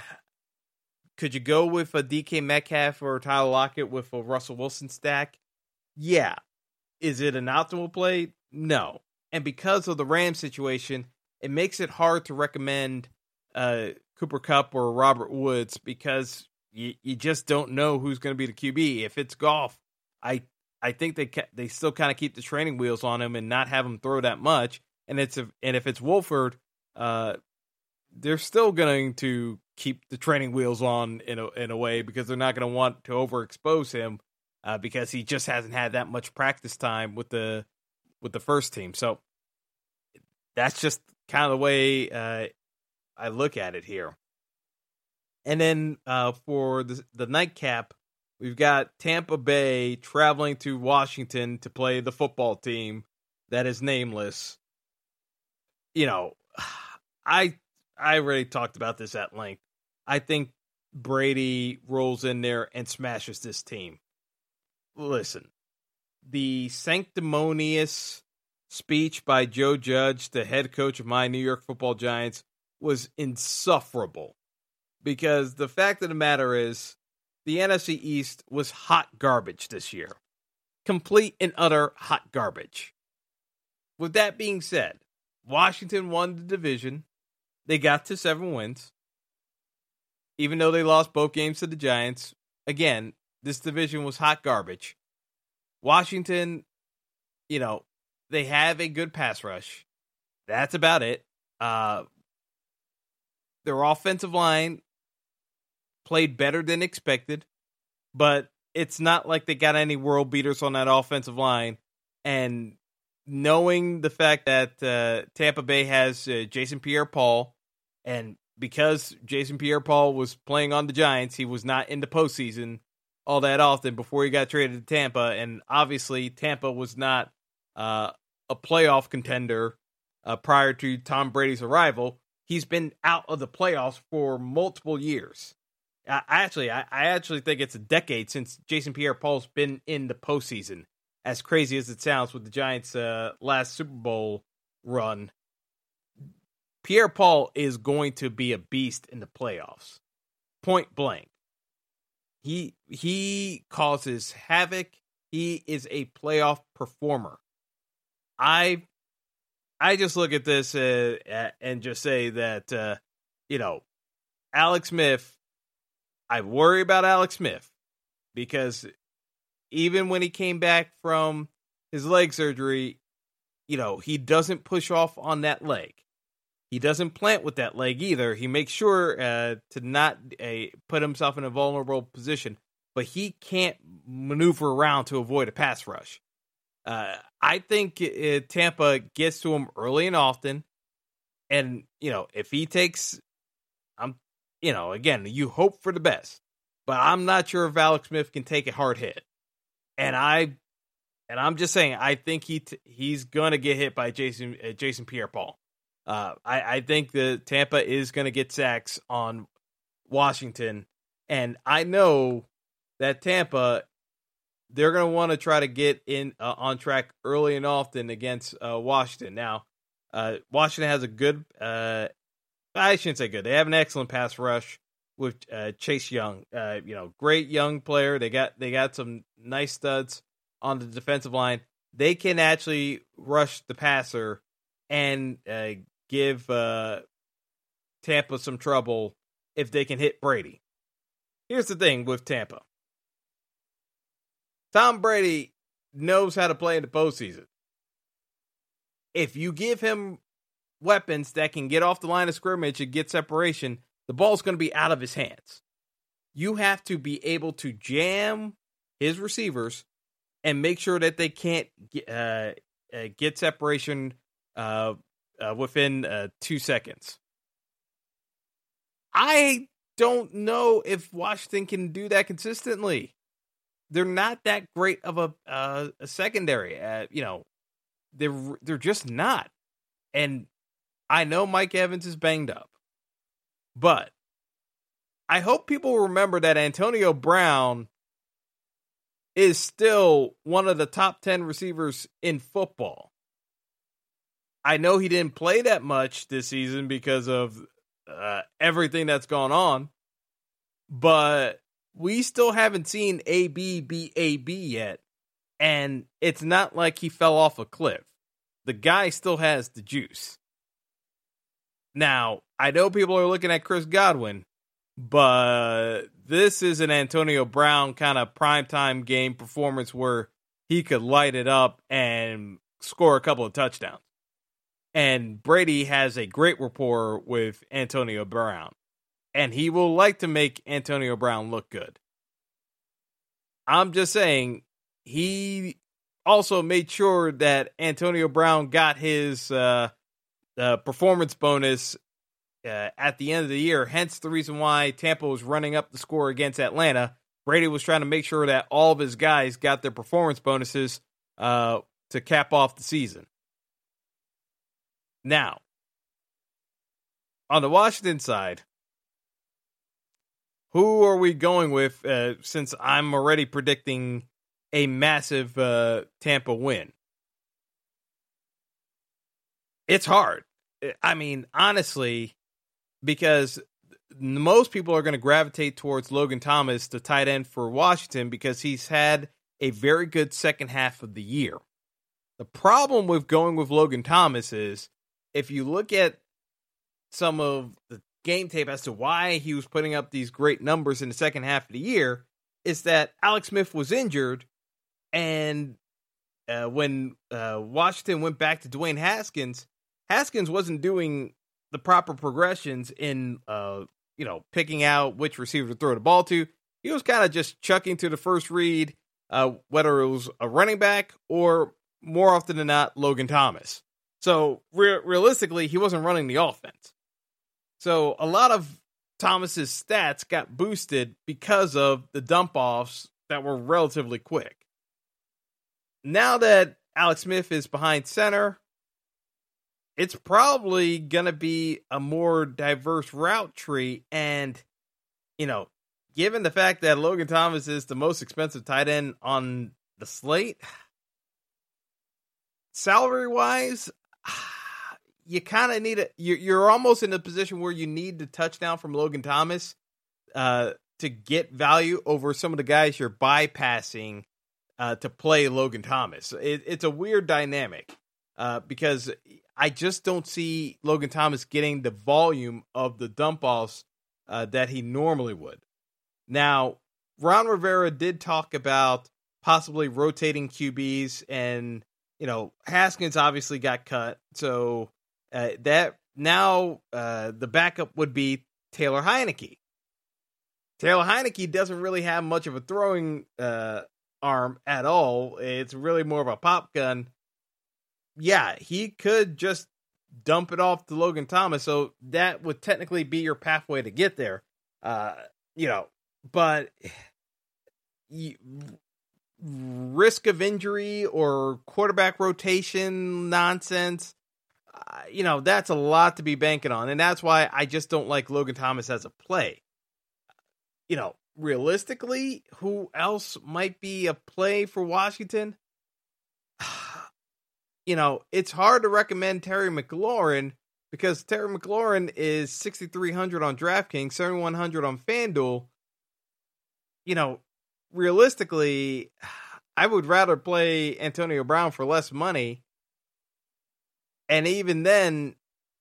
could you go with a D K Metcalf or Tyler Lockett with a Russell Wilson stack? Yeah. Is it an optimal play? No. And because of the Rams situation, it makes it hard to recommend uh, Cooper Kupp or Robert Woods, because you, you just don't know who's going to be the Q B. If it's Goff, I I think they ca- they still kind of keep the training wheels on him and not have him throw that much. And it's a, and if it's Wolford, uh, they're still going to keep the training wheels on in a, in a way, because they're not going to want to overexpose him uh, because he just hasn't had that much practice time with the with the first team. So that's just kind of the way uh, I look at it here. And then uh, for the, the nightcap, we've got Tampa Bay traveling to Washington to play the football team that is nameless. You know, I I already talked about this at length. I think Brady rolls in there and smashes this team. Listen, the sanctimonious speech by Joe Judge, the head coach of my New York Football Giants, was insufferable. Because the fact of the matter is, the N F C East was hot garbage this year. Complete and utter hot garbage. With that being said, Washington won the division. They got to seven wins. Even though they lost both games to the Giants. Again, this division was hot garbage. Washington, you know, they have a good pass rush. That's about it. Uh, their offensive line played better than expected, but it's not like they got any world beaters on that offensive line. And knowing the fact that uh, Tampa Bay has uh, Jason Pierre-Paul, and because Jason Pierre-Paul was playing on the Giants, he was not in the postseason all that often before he got traded to Tampa. And obviously, Tampa was not uh, a playoff contender uh, prior to Tom Brady's arrival. He's been out of the playoffs for multiple years. I, actually, I, I actually think it's a decade since Jason Pierre-Paul's been in the postseason. As crazy as it sounds with the Giants' uh, last Super Bowl run, Pierre-Paul is going to be a beast in the playoffs. Point blank. He he causes havoc. He is a playoff performer. I I just look at this uh, and just say that, uh, you know, Alex Smith, I worry about Alex Smith, because even when he came back from his leg surgery, you know, he doesn't push off on that leg. He doesn't plant with that leg either. He makes sure uh, to not uh, put himself in a vulnerable position, but he can't maneuver around to avoid a pass rush. Uh, I think uh, Tampa gets to him early and often, and you know, if he takes, I'm, you know, again, you hope for the best, but I'm not sure if Alex Smith can take a hard hit, and I, and I'm just saying, I think he t- he's gonna get hit by Jason uh, Jason Pierre-Paul. Uh, I, I think that Tampa is going to get sacks on Washington, and I know that Tampa, they're going to want to try to get in uh, on track early and often against uh, Washington. Now, uh, Washington has a good, uh, I shouldn't say good, they have an excellent pass rush with uh, Chase Young. Uh, you know, great young player. They got they got some nice studs on the defensive line. They can actually rush the passer and uh, give uh, Tampa some trouble if they can hit Brady. Here's the thing with Tampa. Tom Brady knows how to play in the postseason. If you give him weapons that can get off the line of scrimmage and get separation, the ball's going to be out of his hands. You have to be able to jam his receivers and make sure that they can't get, uh, uh, get separation uh, uh, within uh, two seconds. I don't know if Washington can do that consistently. They're not that great of a uh, a secondary. Uh, you know, they're they're just not. And I know Mike Evans is banged up, but I hope people remember that Antonio Brown is still one of the top ten receivers in football. I know he didn't play that much this season because of uh, everything that's gone on, but we still haven't seen A B be A B yet, and it's not like he fell off a cliff. The guy still has the juice. Now, I know people are looking at Chris Godwin, but this is an Antonio Brown kind of primetime game performance where he could light it up and score a couple of touchdowns. And Brady has a great rapport with Antonio Brown, and he will like to make Antonio Brown look good. I'm just saying, he also made sure that Antonio Brown got his uh, uh, performance bonus uh, at the end of the year, hence the reason why Tampa was running up the score against Atlanta. Brady was trying to make sure that all of his guys got their performance bonuses uh, to cap off the season. Now, on the Washington side, who are we going with uh, since I'm already predicting a massive uh, Tampa win? It's hard. I mean, honestly, because most people are going to gravitate towards Logan Thomas, the tight end for Washington, because he's had a very good second half of the year. The problem with going with Logan Thomas is, if you look at some of the game tape as to why he was putting up these great numbers in the second half of the year, is that Alex Smith was injured, and uh, when uh, Washington went back to Dwayne Haskins, Haskins wasn't doing the proper progressions in, uh, you know, picking out which receiver to throw the ball to. He was kind of just chucking to the first read, uh, whether it was a running back or, more often than not, Logan Thomas. So re- realistically, he wasn't running the offense. So a lot of Thomas's stats got boosted because of the dump offs that were relatively quick. Now that Alex Smith is behind center, it's probably going to be a more diverse route tree. And, you know, given the fact that Logan Thomas is the most expensive tight end on the slate, salary-wise, you kind of need it. You're, you're almost in a position where you need the touchdown from Logan Thomas uh, to get value over some of the guys you're bypassing uh, to play Logan Thomas. It, it's a weird dynamic uh, because I just don't see Logan Thomas getting the volume of the dump offs uh, that he normally would. Now, Ron Rivera did talk about possibly rotating Q Bs, and you know, Haskins obviously got cut, so uh, that now uh, the backup would be Taylor Heinicke. Taylor Heinicke doesn't really have much of a throwing uh, arm at all. It's really more of a pop gun. Yeah, he could just dump it off to Logan Thomas, so that would technically be your pathway to get there. Uh, you know, but you, risk of injury or quarterback rotation nonsense, uh, you know, that's a lot to be banking on. And that's why I just don't like Logan Thomas as a play. You know, realistically, who else might be a play for Washington? You know, it's hard to recommend Terry McLaurin because Terry McLaurin is sixty-three hundred on DraftKings, seventy-one hundred on FanDuel. You know, realistically, I would rather play Antonio Brown for less money. And even then,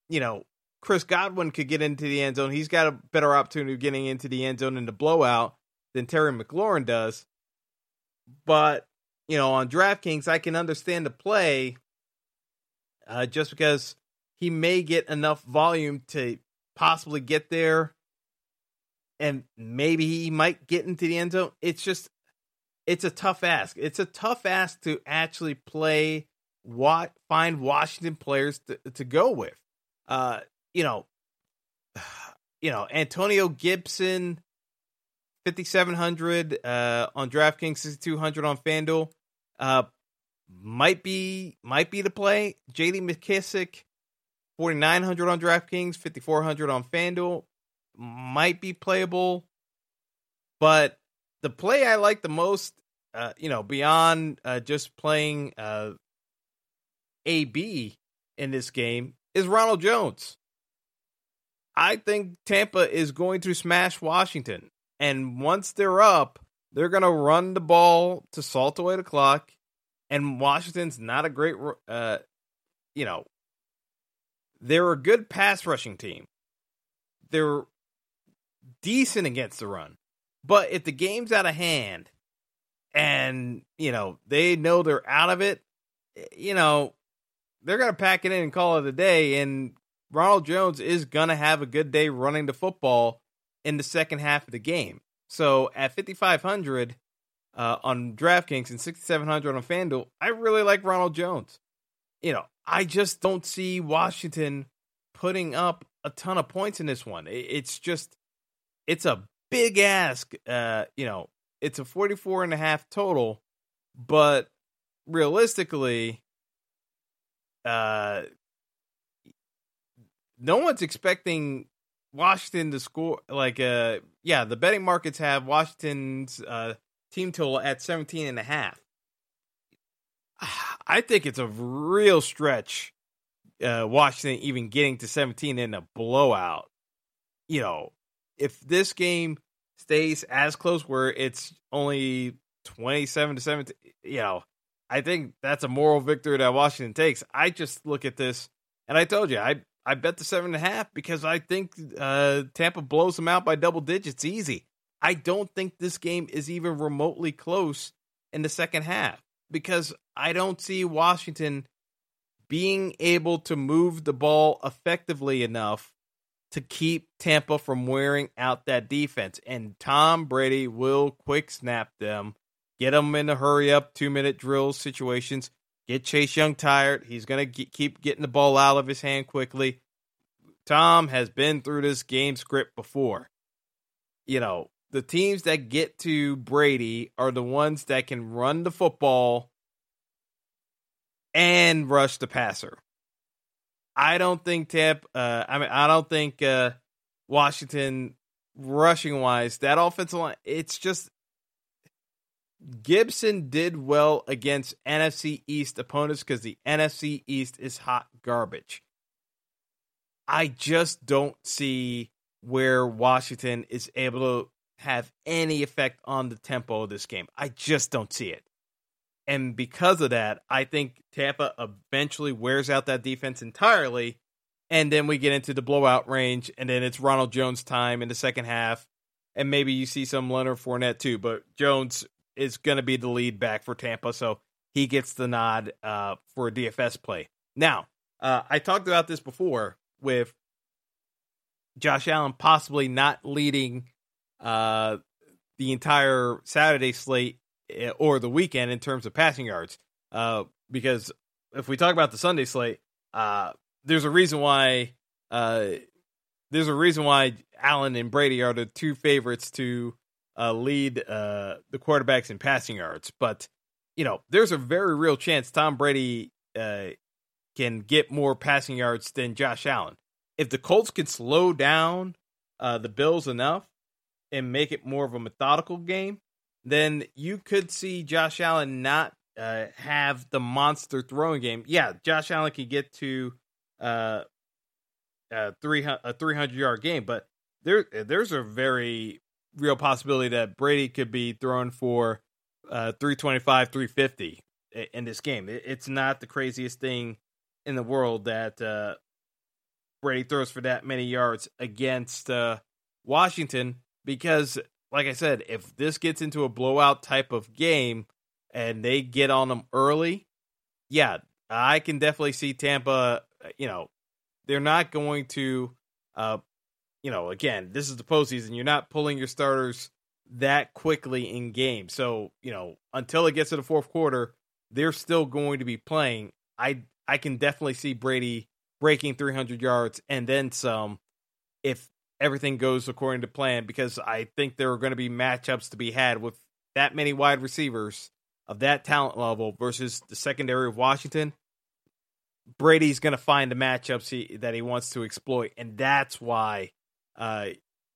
you know, Chris Godwin could get into the end zone. He's got a better opportunity of getting into the end zone in the blowout than Terry McLaurin does. But, you know, on DraftKings, I can understand the play uh, just because he may get enough volume to possibly get there, and maybe he might get into the end zone. It's just, it's a tough ask. It's a tough ask to actually play, what find Washington players to, to go with. Uh, you know, you know, Antonio Gibson, fifty-seven hundred uh, on DraftKings, sixty-two hundred on FanDuel, uh, might be might be the play. J D McKissick, forty-nine hundred on DraftKings, fifty-four hundred on FanDuel, might be playable. But the play I like the most, uh, you know, beyond uh, just playing uh, A B in this game, is Ronald Jones. I think Tampa is going to smash Washington. And once they're up, they're going to run the ball to salt away the clock. And Washington's not a great, uh, you know, they're a good pass rushing team. They're decent against the run. But if the game's out of hand and, you know, they know they're out of it, you know, they're going to pack it in and call it a day. And Ronald Jones is going to have a good day running the football in the second half of the game. So at fifty-five hundred uh, on DraftKings and sixty-seven hundred on FanDuel, I really like Ronald Jones. You know, I just don't see Washington putting up a ton of points in this one. It's just, it's a big ask. Uh, you know, it's a forty-four and a half total, but realistically, uh, no one's expecting Washington to score. Like, uh, yeah, the betting markets have Washington's uh, team total at seventeen and a half. I think it's a real stretch, uh, Washington even getting to seventeen in a blowout. You know, if this game stays as close where it's only twenty-seven to seventeen, you know, I think that's a moral victory that Washington takes. I just look at this, and I told you, I I bet the seven and a half because I think uh, Tampa blows them out by double digits easy. I don't think this game is even remotely close in the second half because I don't see Washington being able to move the ball effectively enough to keep Tampa from wearing out that defense. And Tom Brady will quick snap them, get them in a hurry up two minute drill situations, get Chase Young tired. He's going to keep getting the ball out of his hand quickly. Tom has been through this game script before. You know, the teams that get to Brady are the ones that can run the football and rush the passer. I don't think Tampa, uh, I mean, I don't think uh, Washington rushing wise, that offensive line, it's just Gibson did well against N F C East opponents because the N F C East is hot garbage. I just don't see where Washington is able to have any effect on the tempo of this game. I just don't see it. And because of that, I think Tampa eventually wears out that defense entirely, and then we get into the blowout range, and then it's Ronald Jones time in the second half, and maybe you see some Leonard Fournette too, but Jones is going to be the lead back for Tampa, so he gets the nod uh, for a D F S play. Now, uh, I talked about this before with Josh Allen possibly not leading uh, the entire Saturday slate or the weekend in terms of passing yards. Uh, because if we talk about the Sunday slate, uh, there's a reason why uh, there's a reason why Allen and Brady are the two favorites to uh, lead uh, the quarterbacks in passing yards. But, you know, there's a very real chance Tom Brady uh, can get more passing yards than Josh Allen. If the Colts can slow down uh, the Bills enough and make it more of a methodical game, then you could see Josh Allen not uh, have the monster throwing game. Yeah, Josh Allen can get to uh, a three hundred yard game, but there there's a very real possibility that Brady could be throwing for uh, three twenty-five, three fifty in this game. It's not the craziest thing in the world that uh, Brady throws for that many yards against uh, Washington because, like I said, if this gets into a blowout type of game and they get on them early, yeah, I can definitely see Tampa, you know, they're not going to, uh, you know, again, this is the postseason. You're not pulling your starters that quickly in game. So, you know, until it gets to the fourth quarter, they're still going to be playing. I I can definitely see Brady breaking three hundred yards and then some if everything goes according to plan, because I think there are going to be matchups to be had with that many wide receivers of that talent level versus the secondary of Washington. Brady's going to find the matchups he, that he wants to exploit, and that's why uh,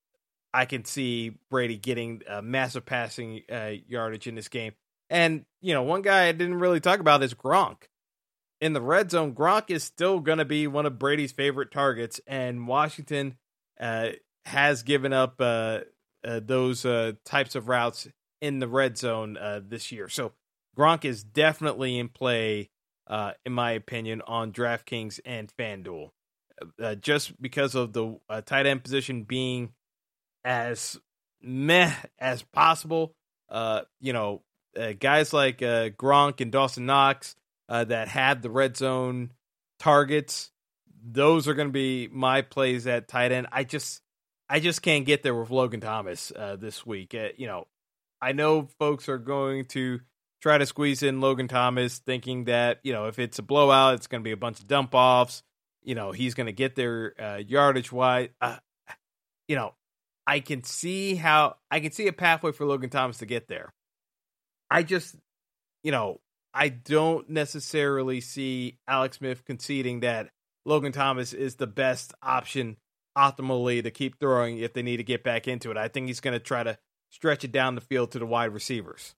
I can see Brady getting a massive passing uh, yardage in this game. And, you know, one guy I didn't really talk about is Gronk. In the red zone, Gronk is still going to be one of Brady's favorite targets, and Washington uh, has given up uh, uh, those uh, types of routes in the red zone uh, this year. So Gronk is definitely in play, uh, in my opinion, on DraftKings and FanDuel. Uh, just because of the uh, tight end position being as meh as possible. Uh, you know, uh, guys like uh, Gronk and Dawson Knox uh, that had the red zone targets, those are going to be my plays at tight end. I just, I just can't get there with Logan Thomas uh, this week. Uh, you know, I know folks are going to try to squeeze in Logan Thomas, thinking that, you know, if it's a blowout, it's going to be a bunch of dump offs. You know, he's going to get there uh, yardage wise. Uh, you know, I can see how I can see a pathway for Logan Thomas to get there. I just, you know, I don't necessarily see Alex Smith conceding that Logan Thomas is the best option optimally to keep throwing if they need to get back into it. I think he's going to try to stretch it down the field to the wide receivers.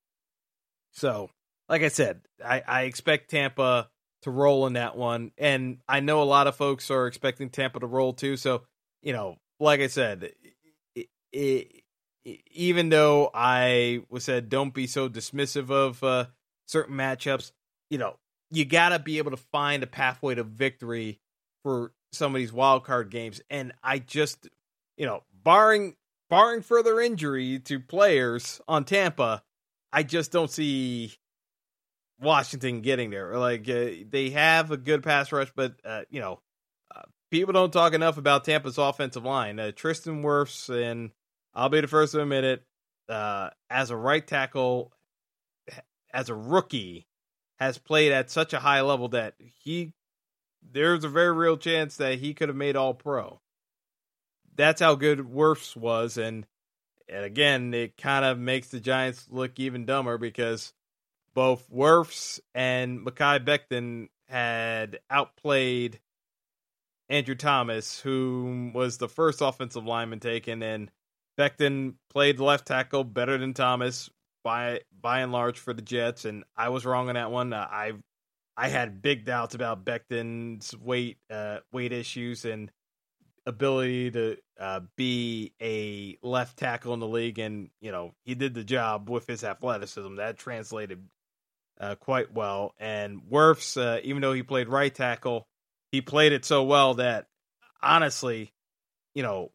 So, like I said, I, I expect Tampa to roll in that one. And I know a lot of folks are expecting Tampa to roll too. So, you know, like I said, it, it, it, even though I was said, don't be so dismissive of uh, certain matchups, you know, you got to be able to find a pathway to victory for some of these wild card games. And I just, you know, barring, barring further injury to players on Tampa, I just don't see Washington getting there. Like uh, they have a good pass rush, but uh, you know, uh, people don't talk enough about Tampa's offensive line. Uh, Tristan Wirfs, and I'll be the first to admit it, uh, as a right tackle, as a rookie, has played at such a high level that he, there's a very real chance that he could have made all pro. That's how good Wirfs was. And, and again, it kind of makes the Giants look even dumber because both Wirfs and Mekhi Becton had outplayed Andrew Thomas, who was the first offensive lineman taken, and Becton played left tackle better than Thomas by by and large for the Jets, and I was wrong on that one. Uh, I I had big doubts about Becton's weight uh, weight issues and ability to uh, be a left tackle in the league, and you know he did the job with his athleticism. That translated uh, quite well. And Wirfs, uh, even though he played right tackle, he played it so well that honestly, you know,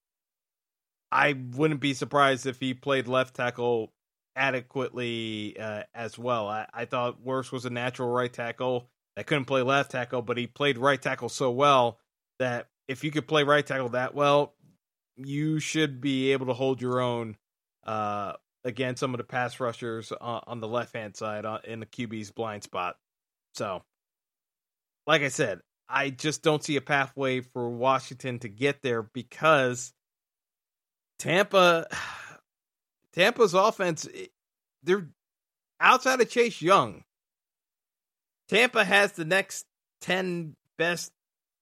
I wouldn't be surprised if he played left tackle adequately uh, as well. I, I thought Wirfs was a natural right tackle that couldn't play left tackle, but he played right tackle so well that if you could play right tackle that well, you should be able to hold your own uh, against some of the pass rushers on, on the left-hand side uh, in the Q B's blind spot. So, like I said, I just don't see a pathway for Washington to get there because Tampa, Tampa's offense, they're outside of Chase Young. Tampa has the next ten best.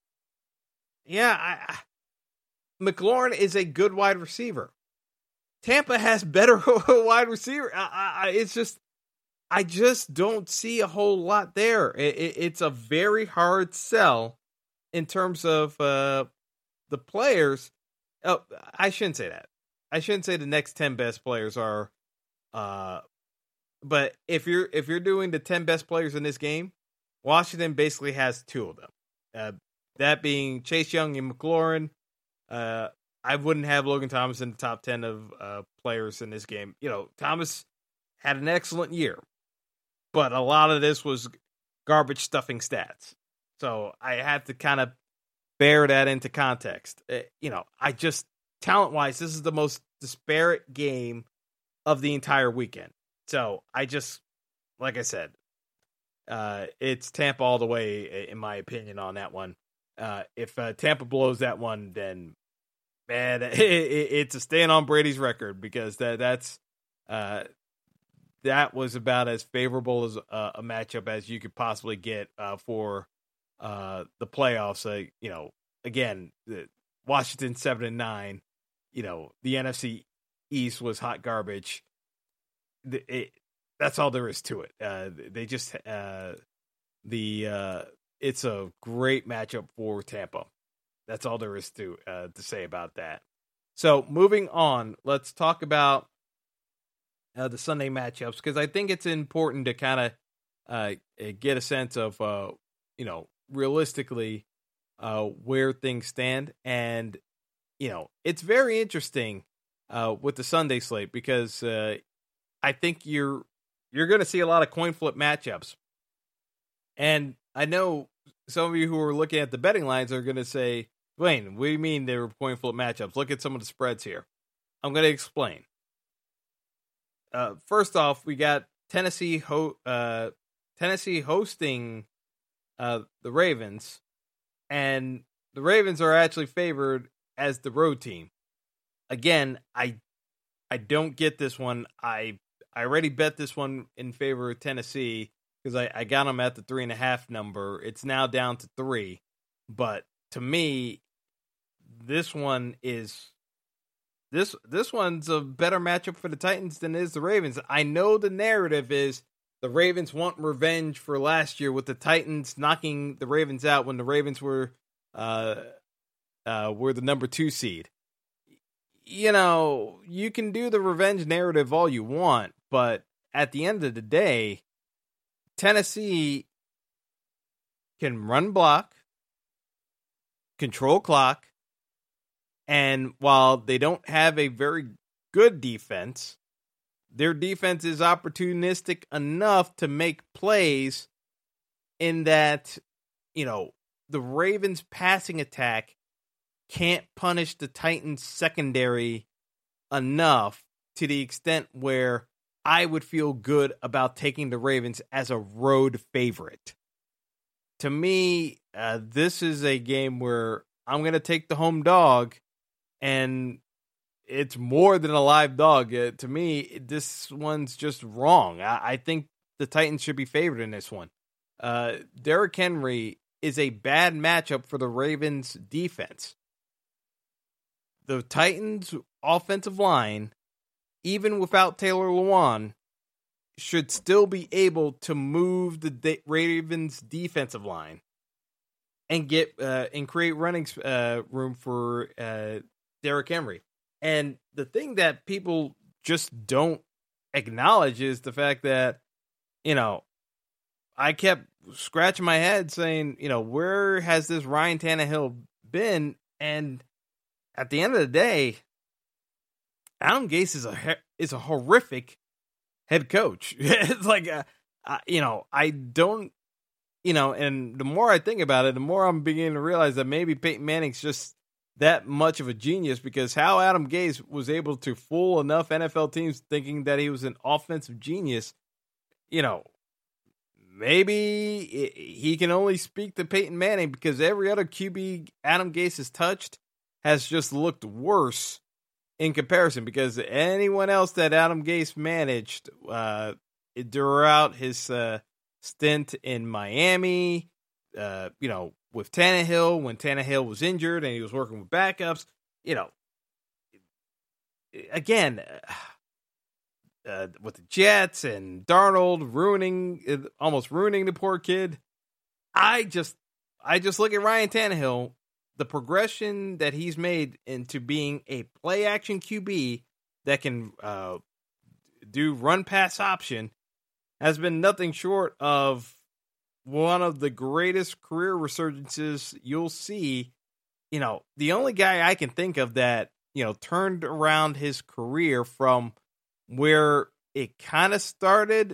Yeah, I, McLaurin is a good wide receiver. Tampa has better wide receiver. I, I, it's just, I just don't see a whole lot there. It, it, it's a very hard sell in terms of uh, the players. Oh, I shouldn't say that. I shouldn't say the next ten best players are. Uh, but if you're if you're doing the ten best players in this game, Washington basically has two of them. Uh, that being Chase Young and McLaurin. Uh, I wouldn't have Logan Thomas in the top ten of uh, players in this game. You know, Thomas had an excellent year, but a lot of this was garbage stuffing stats. So I have to kind of bear that into context. Uh, you know, I just, talent-wise, this is the most disparate game of the entire weekend. So I just, like I said, uh, it's Tampa all the way, in my opinion, on that one. Uh, if uh, Tampa blows that one, then, man, it, it, it's a stand on Brady's record, because that that's uh, that was about as favorable as uh, a matchup as you could possibly get uh, for uh, the playoffs. Uh, you know, again, the Washington seven and nine. You know, the N F C East was hot garbage. It, it, that's all there is to it. Uh, they just uh, the uh, it's a great matchup for Tampa. That's all there is to uh, to say about that. So moving on, let's talk about uh, the Sunday matchups, because I think it's important to kind of uh, get a sense of uh, you know, realistically uh, where things stand. And you know, it's very interesting uh, with the Sunday slate, because uh, I think you're you're going to see a lot of coin flip matchups. And I know some of you who are looking at the betting lines are going to say, Dwayne, what do you mean they were coin flip matchups? Look at some of the spreads here. I'm going to explain. Uh, first off, we got Tennessee ho- uh, Tennessee hosting uh, the Ravens, and the Ravens are actually favored as the road team. Again, I I don't get this one. I I already bet this one in favor of Tennessee, because I, I got them at the three and a half number. It's now down to three. But to me, this one is this this one's a better matchup for the Titans than it is the Ravens. I know the narrative is the Ravens want revenge for last year with the Titans knocking the Ravens out when the Ravens were uh uh were the number two seed. You know, you can do the revenge narrative all you want, but at the end of the day, Tennessee can run block, control clock, and while they don't have a very good defense, their defense is opportunistic enough to make plays in that, you know, the Ravens' passing attack can't punish the Titans' secondary enough to the extent where I would feel good about taking the Ravens as a road favorite. To me, uh, this is a game where I'm going to take the home dog, and it's more than a live dog. Uh, to me, this one's just wrong. I, I think the Titans should be favored in this one. Uh, Derrick Henry is a bad matchup for the Ravens' defense. The Titans' offensive line, even without Taylor Lewan, should still be able to move the De- Ravens' defensive line and get uh, and create running uh, room for uh, Derrick Henry. And the thing that people just don't acknowledge is the fact that, you know, I kept scratching my head saying, you know, where has this Ryan Tannehill been? And at the end of the day, Adam Gase is a is a horrific head coach. It's like, uh, uh, you know, I don't, you know, and the more I think about it, the more I'm beginning to realize that maybe Peyton Manning's just that much of a genius, because how Adam Gase was able to fool enough N F L teams thinking that he was an offensive genius, you know, maybe he can only speak to Peyton Manning, because every other Q B Adam Gase has touched has just looked worse in comparison, because anyone else that Adam Gase managed uh, throughout his uh, stint in Miami, uh, you know, with Tannehill, when Tannehill was injured and he was working with backups, you know, again, uh, with the Jets and Darnold ruining, almost ruining the poor kid. I just, I just look at Ryan Tannehill, the progression that he's made into being a play action Q B that can uh, do run pass option has been nothing short of one of the greatest career resurgences you'll see. You know, the only guy I can think of that, you know, turned around his career from where it kind of started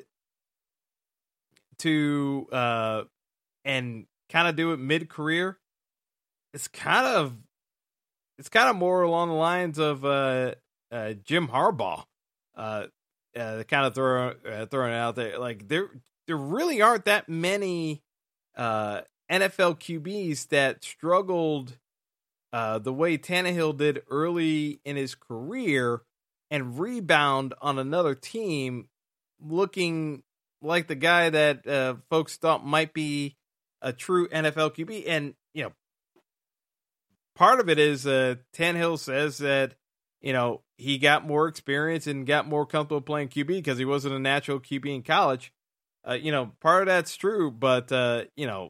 to, uh, and kind of do it mid-career. It's kind of, it's kind of more along the lines of, uh, uh Jim Harbaugh, uh, uh kind of throwing, uh, throwing it out there. Like there, there really aren't that many, uh, N F L Q Bs that struggled Uh, the way Tannehill did early in his career and rebound on another team looking like the guy that uh, folks thought might be a true N F L Q B. And, you know, part of it is uh, Tannehill says that, you know, he got more experience and got more comfortable playing Q B because he wasn't a natural Q B in college. Uh, you know, part of that's true, but, uh, you know,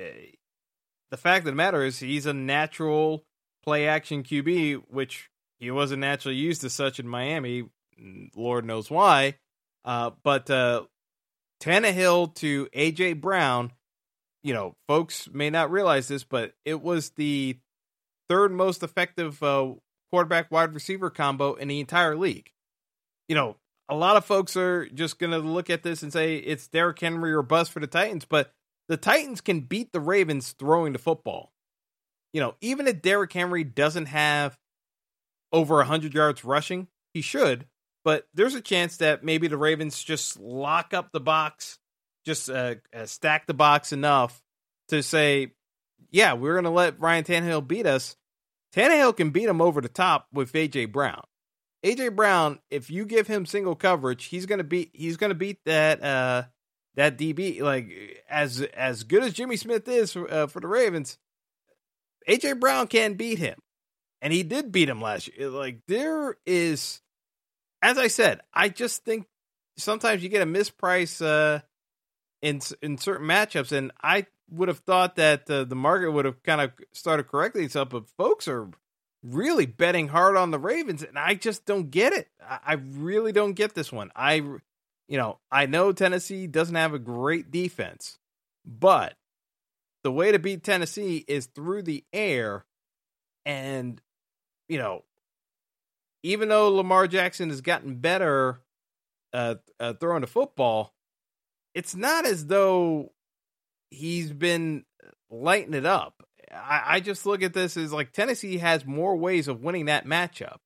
the fact of the matter is he's a natural play action Q B, which he wasn't naturally used as such in Miami. Lord knows why. Uh, but uh, Tannehill to A J Brown, you know, folks may not realize this, but it was the third most effective uh, quarterback wide receiver combo in the entire league. You know, a lot of folks are just going to look at this and say it's Derrick Henry or bust for the Titans, but the Titans can beat the Ravens throwing the football. You know, even if Derrick Henry doesn't have over one hundred yards rushing, he should, but there's a chance that maybe the Ravens just lock up the box, just uh, uh, stack the box enough to say, yeah, we're going to let Ryan Tannehill beat us. Tannehill can beat him over the top with A J Brown. A J Brown, if you give him single coverage, he's going to beat he's going to beat that uh, that D B. Like as as good as Jimmy Smith is for, uh, for the Ravens, A J Brown can beat him, and he did beat him last year. Like there is, as I said, I just think sometimes you get a misprice uh, in in certain matchups, and I would have thought that uh, the market would have kind of started correcting itself, but folks are really betting hard on the Ravens, and I just don't get it. I, I really don't get this one. I, you know, I know Tennessee doesn't have a great defense, but the way to beat Tennessee is through the air. And, you know, even though Lamar Jackson has gotten better uh, uh, throwing the football, it's not as though he's been lighting it up. I, I just look at this as like Tennessee has more ways of winning that matchup.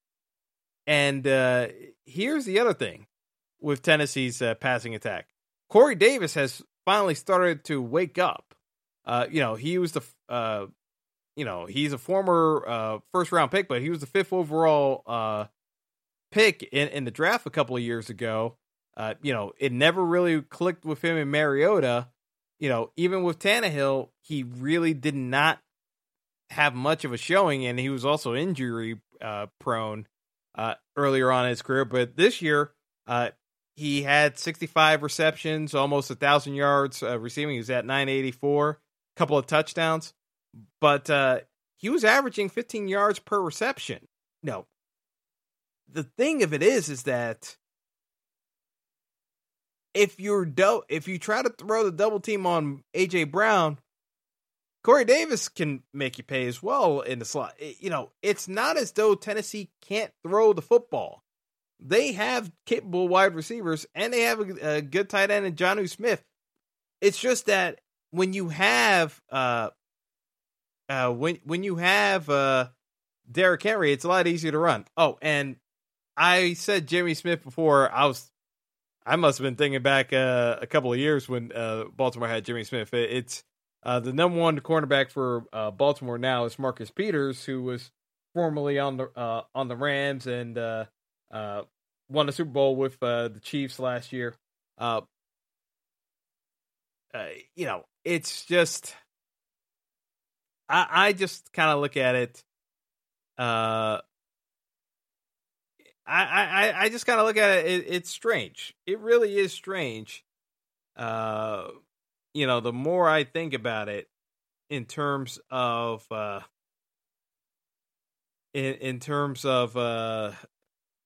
And uh, here's the other thing with Tennessee's uh, passing attack. Corey Davis has finally started to wake up. Uh, you know, he was the, uh, you know, he's a former uh, first round pick, but he was the fifth overall uh, pick in, in the draft a couple of years ago. Uh, you know, it never really clicked with him and Mariota. You know, even with Tannehill, he really did not have much of a showing, and he was also injury uh, prone uh, earlier on in his career. But this year, uh, he had sixty-five receptions, almost one thousand yards uh, receiving. He was at nine eighty-four, a couple of touchdowns. But uh, he was averaging fifteen yards per reception. No, the thing of it is, is that if you're do- if you try to throw the double team on A J Brown, Corey Davis can make you pay as well in the slot. It, you know, it's not as though Tennessee can't throw the football. They have capable wide receivers, and they have a, a good tight end in Jonnu Smith. It's just that when you have uh, uh, when when you have uh, Derrick Henry, it's a lot easier to run. Oh, and I said Jimmy Smith before. I was I must have been thinking back uh, a couple of years when uh, Baltimore had Jimmy Smith. It, it's uh, the number one cornerback for uh, Baltimore now is Marcus Peters, who was formerly on the uh, on the Rams and uh, uh, won the Super Bowl with uh, the Chiefs last year. Uh, uh, you know, it's just I, I just kind of look at it. Uh, I, I, I just kind of look at it, it. It's strange. It really is strange. Uh, you know, the more I think about it in terms of, uh, in, in terms of, uh,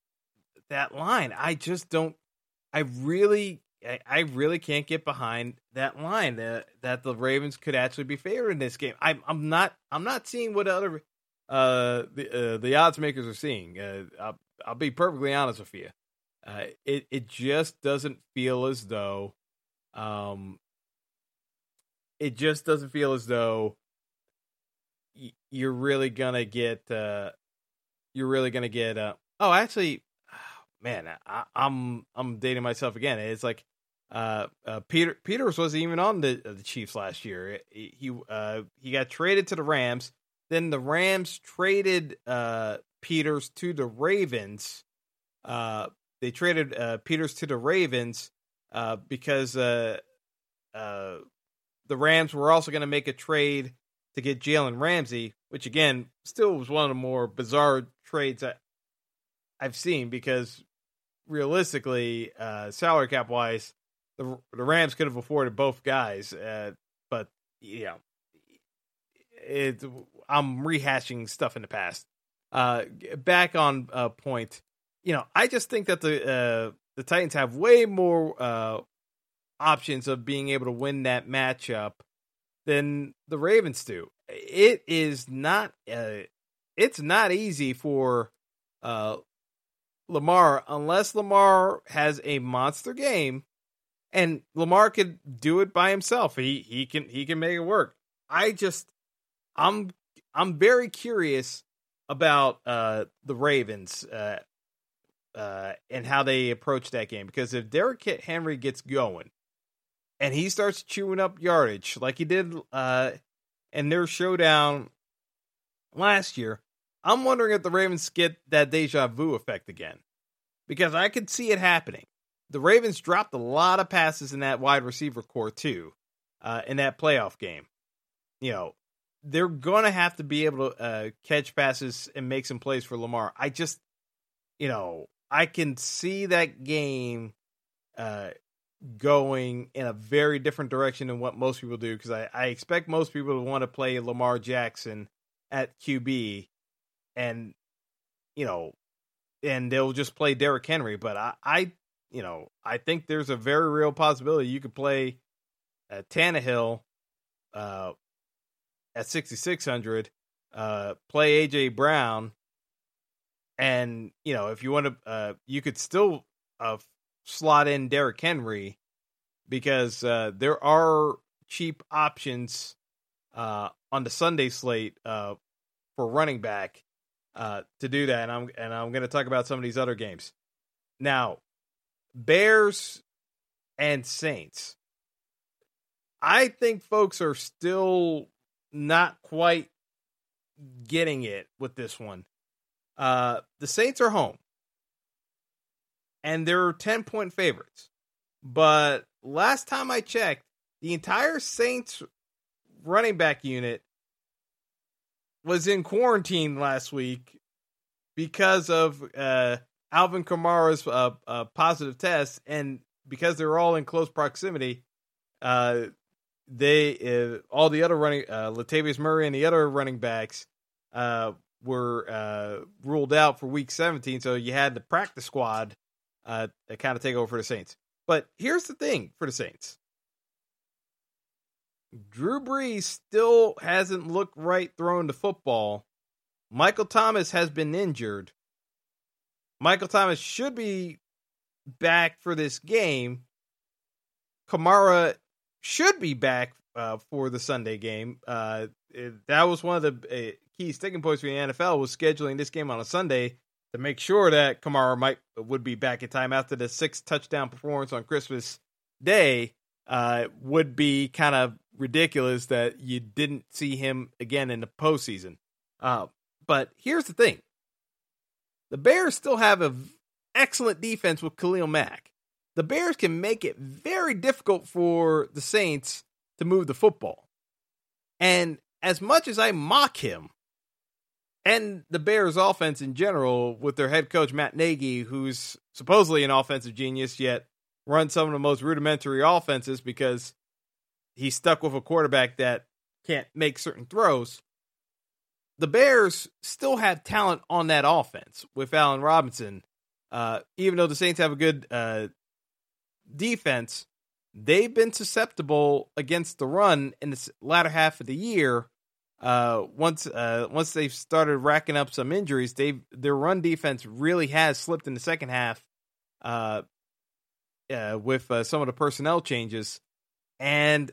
that line, I just don't, I really, I, I really can't get behind that line that that the Ravens could actually be favored in this game. I'm I'm not I'm not seeing what other uh the uh, the odds makers are seeing. Uh, I'll, I'll be perfectly honest with you. Uh, it it just doesn't feel as though um it just doesn't feel as though y- you're really gonna get uh you're really gonna get uh oh actually man I, I'm I'm dating myself again. It's like uh, uh Peter Peters wasn't even on the the Chiefs last year. He, he uh he got traded to the Rams. Then the Rams traded uh Peters to the Ravens. Uh, they traded uh, Peters to the Ravens uh because uh uh. The Rams were also going to make a trade to get Jalen Ramsey, which again still was one of the more bizarre trades I, I've seen because realistically, uh, salary cap wise, the the Rams could have afforded both guys. Uh, but you know, it I'm rehashing stuff in the past. Uh, back on uh, point, you know, I just think that the uh, the Titans have way more uh, options of being able to win that matchup than the Ravens do. It is not uh, it's not easy for uh, Lamar unless Lamar has a monster game, and Lamar could do it by himself. He he can he can make it work. I just I'm I'm very curious about uh, the Ravens uh, uh, and how they approach that game, because if Derrick Henry gets going and he starts chewing up yardage like he did uh, in their showdown last year, I'm wondering if the Ravens get that deja vu effect again, because I could see it happening. The Ravens dropped a lot of passes in that wide receiver core too, uh, in that playoff game. You know, they're going to have to be able to uh, catch passes and make some plays for Lamar. I just, you know, I can see that game uh, going in a very different direction than what most people do, because I, I expect most people to want to play Lamar Jackson at Q B, and, you know, and they'll just play Derrick Henry. But I, I you know, I think there's a very real possibility you could play uh, Tannehill uh, at sixty-six hundred, uh, play A J Brown, and, you know, if you want to, uh, you could still uh, slot in Derrick Henry, because uh, there are cheap options uh, on the Sunday slate uh, for running back uh, to do that, and I'm and I'm going to talk about some of these other games now. Bears and Saints. I think folks are still not quite getting it with this one. Uh, the Saints are home, and they're ten-point favorites. But last time I checked, the entire Saints running back unit was in quarantine last week because of uh, Alvin Kamara's uh, uh, positive test, and because they're all in close proximity, uh, they uh, all the other running uh, Latavius Murray and the other running backs uh, were uh, ruled out for Week seventeen. So you had the practice squad uh, that kind of take over for the Saints. But here's the thing for the Saints: Drew Brees still hasn't looked right throwing the football. Michael Thomas has been injured. Michael Thomas should be back for this game. Kamara should be back uh, for the Sunday game. Uh, it, that was one of the uh, key sticking points for the N F L, was scheduling this game on a Sunday to make sure that Kamara might would be back in time after the six touchdown performance on Christmas Day. Uh, would be kind of ridiculous that you didn't see him again in the postseason. Uh, but here's the thing. The Bears still have an excellent defense with Khalil Mack. The Bears can make it very difficult for the Saints to move the football. And as much as I mock him and the Bears offense in general with their head coach, Matt Nagy, who's supposedly an offensive genius, yet runs some of the most rudimentary offenses because he's stuck with a quarterback that can't make certain throws, the Bears still have talent on that offense with Allen Robinson. Uh, even though the Saints have a good uh, defense, they've been susceptible against the run in the latter half of the year. Uh, once uh, once they've started racking up some injuries, they've their run defense really has slipped in the second half uh, uh, with uh, some of the personnel changes. And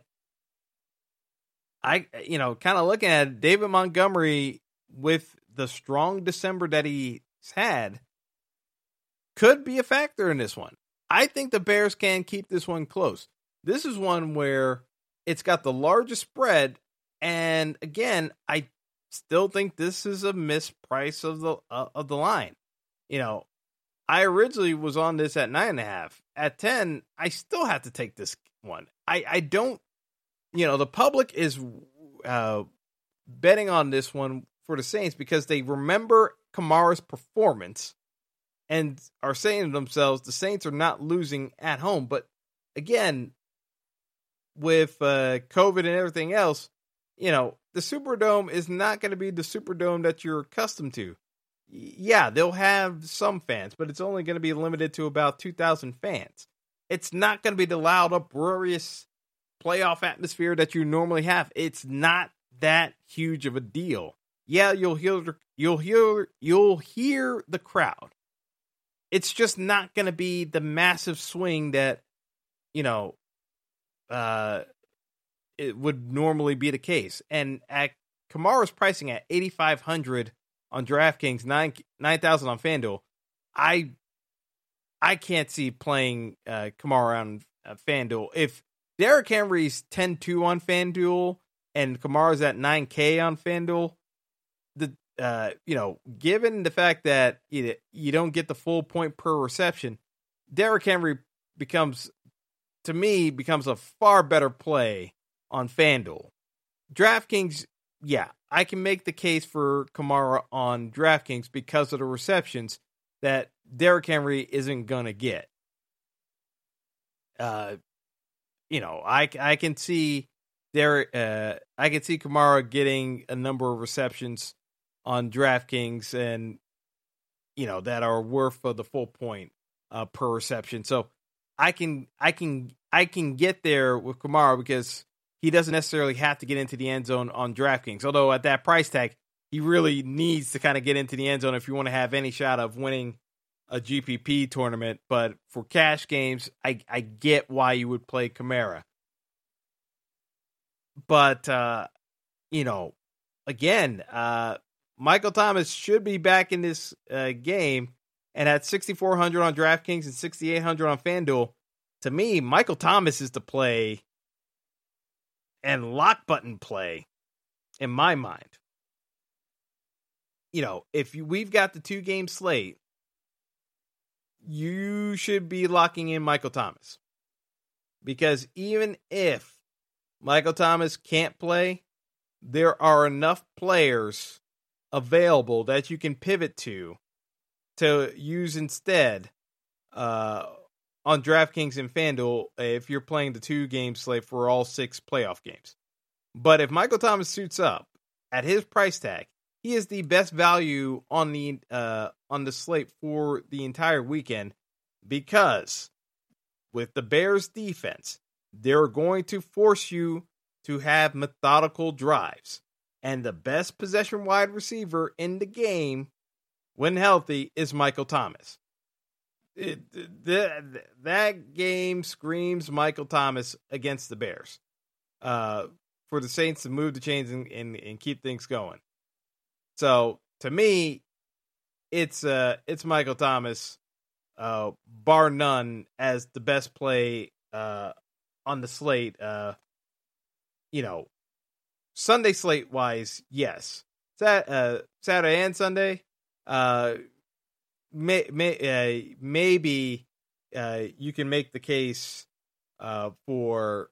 I, you know, kind of looking at David Montgomery with the strong December that he's had, could be a factor in this one. I think the Bears can keep this one close. This is one where it's got the largest spread, and again, I still think this is a misprice of the uh, of the line. You know, I originally was on this at nine and a half. At ten, I still have to take this one. I, I don't, you know, the public is uh, betting on this one for the Saints because they remember Kamara's performance and are saying to themselves, the Saints are not losing at home. But again, with uh, COVID and everything else, you know, the Superdome is not going to be the Superdome that you're accustomed to. Yeah, they'll have some fans, but it's only going to be limited to about two thousand fans. It's not going to be the loud, uproarious playoff atmosphere that you normally have. It's not that huge of a deal. Yeah, you'll hear you'll hear you'll hear the crowd. It's just not going to be the massive swing that, you know, uh, it would normally be the case. And at Kamara's pricing at eighty-five hundred on DraftKings, nine nine thousand on FanDuel, I I can't see playing uh, Kamara on uh, FanDuel. If Derrick Henry's ten two on FanDuel and Kamara's at nine K on FanDuel, the uh, you know, given the fact that you, you don't get the full point per reception, Derrick Henry becomes, to me, becomes a far better play on FanDuel. DraftKings, yeah, I can make the case for Kamara on DraftKings because of the receptions that Derrick Henry isn't going to get. Uh, you know, I, I can see there, uh, I can see Kamara getting a number of receptions on DraftKings and, you know, that are worth of the full point uh, per reception. So I can, I can, I can get there with Kamara because he doesn't necessarily have to get into the end zone on DraftKings. Although at that price tag, he really needs to kind of get into the end zone if you want to have any shot of winning a G P P tournament. But for cash games, I, I get why you would play Kamara. But, uh, you know, again, uh, Michael Thomas should be back in this uh, game. And at sixty-four hundred on DraftKings and sixty-eight hundred on FanDuel, to me, Michael Thomas is the play and lock button play in my mind. You know, if you, we've got the two game slate, you should be locking in Michael Thomas. Because even if Michael Thomas can't play, there are enough players available that you can pivot to to use instead uh, on DraftKings and FanDuel if you're playing the two game slate for all six playoff games. But if Michael Thomas suits up at his price tag, he is the best value on the uh, on the slate for the entire weekend because with the Bears defense, they're going to force you to have methodical drives. And the best possession wide receiver in the game, when healthy, is Michael Thomas. It, that, that game screams Michael Thomas against the Bears. Uh, for the Saints to move the chains and, and, and keep things going. So, to me, it's uh, it's Michael Thomas, uh, bar none, as the best play uh, on the slate. Uh, you know, Sunday slate wise, yes. Sat, uh, Saturday and Sunday, uh, may, may, uh, maybe uh, you can make the case uh, for,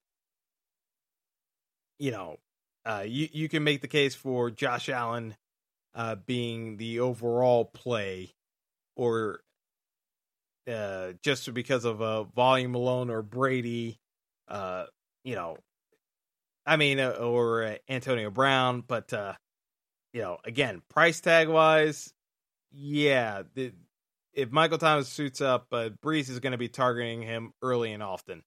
you know, uh, you, you can make the case for Josh Allen uh, being the overall play, or uh, just because of uh, volume alone, or Brady, uh, you know, I mean, uh, or uh, Antonio Brown, but, uh, you know, again, price tag wise, yeah, the, if Michael Thomas suits up, uh, Breeze is going to be targeting him early and often.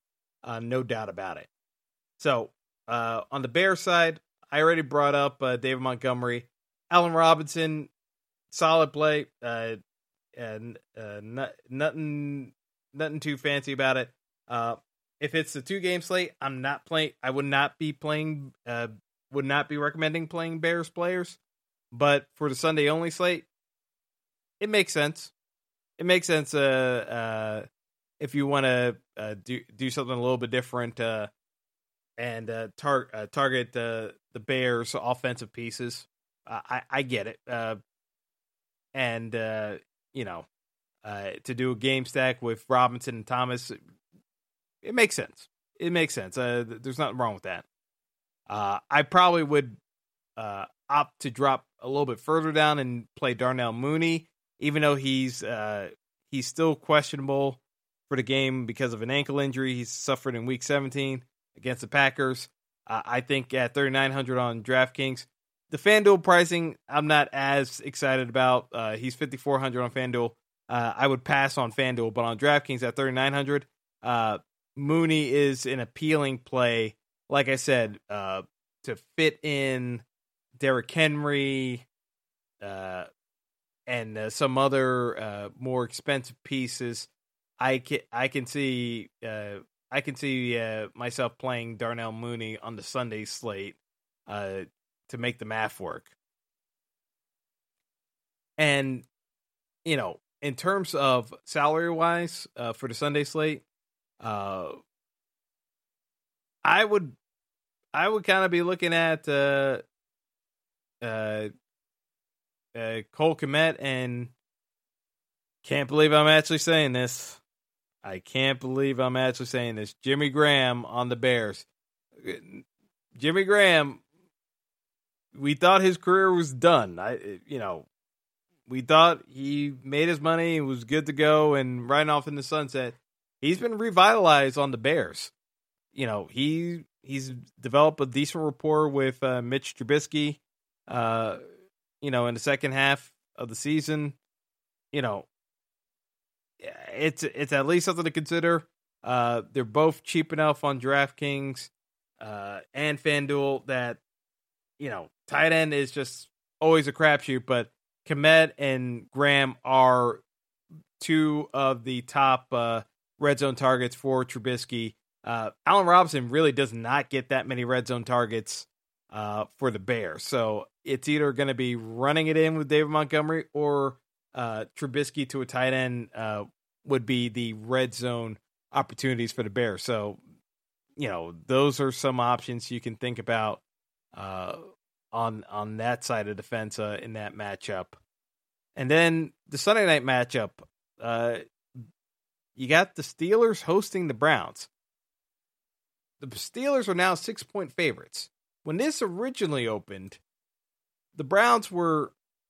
uh, no doubt about it. So uh, on the Bears side, I already brought up uh, David Montgomery, Allen Robinson, solid play, uh, and uh, not, nothing, nothing too fancy about it. Uh, if it's the two game slate, I'm not playing. I would not be playing. Uh, would not be recommending playing Bears players. But for the Sunday only slate, it makes sense. It makes sense. Uh, uh, if you want to uh, do do something a little bit different, uh, and uh, tar- uh, target the the Bears' offensive pieces, uh, I I get it. Uh, and uh, you know, uh, to do a game stack with Robinson and Thomas, it makes sense. It makes sense. Uh, there's nothing wrong with that. Uh, I probably would uh, opt to drop a little bit further down and play Darnell Mooney, even though he's uh, he's still questionable for the game because of an ankle injury he's suffered in Week seventeen against the Packers. Uh, I think at thirty-nine hundred on DraftKings, the FanDuel pricing I'm not as excited about. Uh, he's fifty-four hundred on FanDuel. Uh, I would pass on FanDuel, but on DraftKings at thirty-nine hundred, uh, Mooney is an appealing play. Like I said, uh, to fit in Derrick Henry uh, and uh, some other uh, more expensive pieces, I can I can see uh, I can see uh, myself playing Darnell Mooney on the Sunday slate uh, to make the math work. And you know, in terms of salary wise uh, for the Sunday slate, uh, I would I would kind of be looking at uh, uh, uh, Cole Kmet, and can't believe I'm actually saying this. I can't believe I'm actually saying this. Jimmy Graham on the Bears. Jimmy Graham, we thought his career was done. I, you know, we thought he made his money and was good to go and riding off in the sunset. He's been revitalized on the Bears. You know, he he's developed a decent rapport with uh, Mitch Trubisky. Uh, you know, in the second half of the season, you know, it's it's at least something to consider. Uh, they're both cheap enough on DraftKings uh, and FanDuel that, you know, tight end is just always a crapshoot. But Kmet and Graham are two of the top uh, red zone targets for Trubisky. Uh, Allen Robinson really does not get that many red zone targets uh, for the Bears. So it's either going to be running it in with David Montgomery or uh, Trubisky to a tight end uh, would be the red zone opportunities for the Bears. So, you know, those are some options you can think about uh, on on that side of the fence uh, in that matchup. And then the Sunday night matchup, uh, you got the Steelers hosting the Browns. The Steelers are now six-point favorites. When this originally opened, the Browns were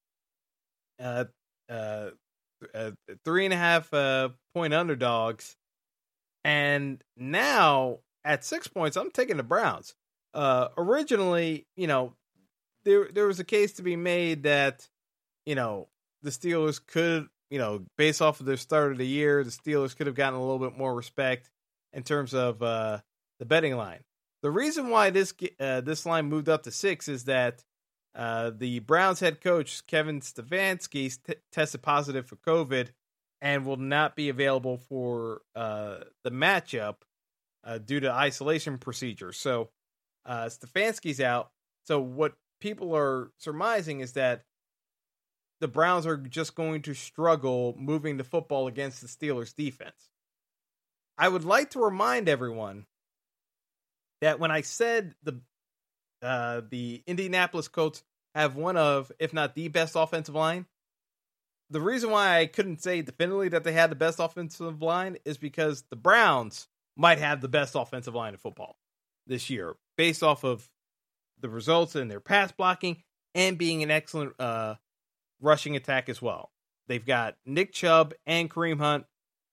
uh, uh, uh, three and a half uh, point underdogs, and now at six points, I'm taking the Browns. Uh, originally, you know, there there was a case to be made that, you know, the Steelers could, you know, based off of their start of the year, the Steelers could have gotten a little bit more respect in terms of uh, the betting line. The reason why this uh, this line moved up to six is that uh, the Browns head coach, Kevin Stefanski, t- tested positive for COVID and will not be available for uh, the matchup uh, due to isolation procedures. So uh, Stefanski's out. So what people are surmising is that the Browns are just going to struggle moving the football against the Steelers' defense. I would like to remind everyone that when I said the uh, the Indianapolis Colts have one of, if not the best offensive line, the reason why I couldn't say definitively that they had the best offensive line is because the Browns might have the best offensive line in football this year, based off of the results in their pass blocking and being an excellent uh, rushing attack as well. They've got Nick Chubb and Kareem Hunt.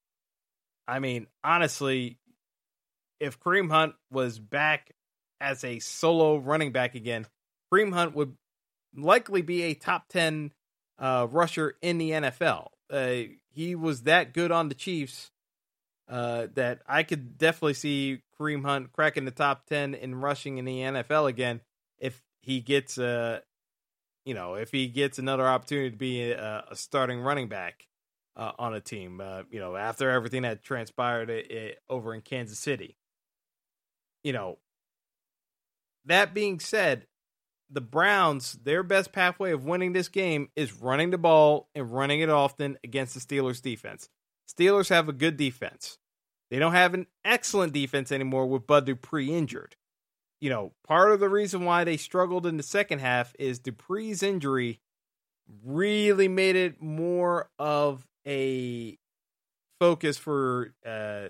I mean, honestly, if Kareem Hunt was back as a solo running back again, Kareem Hunt would likely be a top ten uh, rusher in the N F L. Uh, he was that good on the Chiefs uh, that I could definitely see Kareem Hunt cracking the top ten in rushing in the N F L again if he gets a, you know, if he gets another opportunity to be a, a starting running back uh, on a team. Uh, you know, after everything that transpired it, it, over in Kansas City. You know, that being said, the Browns, their best pathway of winning this game is running the ball and running it often against the Steelers defense. Steelers have a good defense. They don't have an excellent defense anymore with Bud Dupree injured. You know, part of the reason why they struggled in the second half is Dupree's injury really made it more of a focus for uh,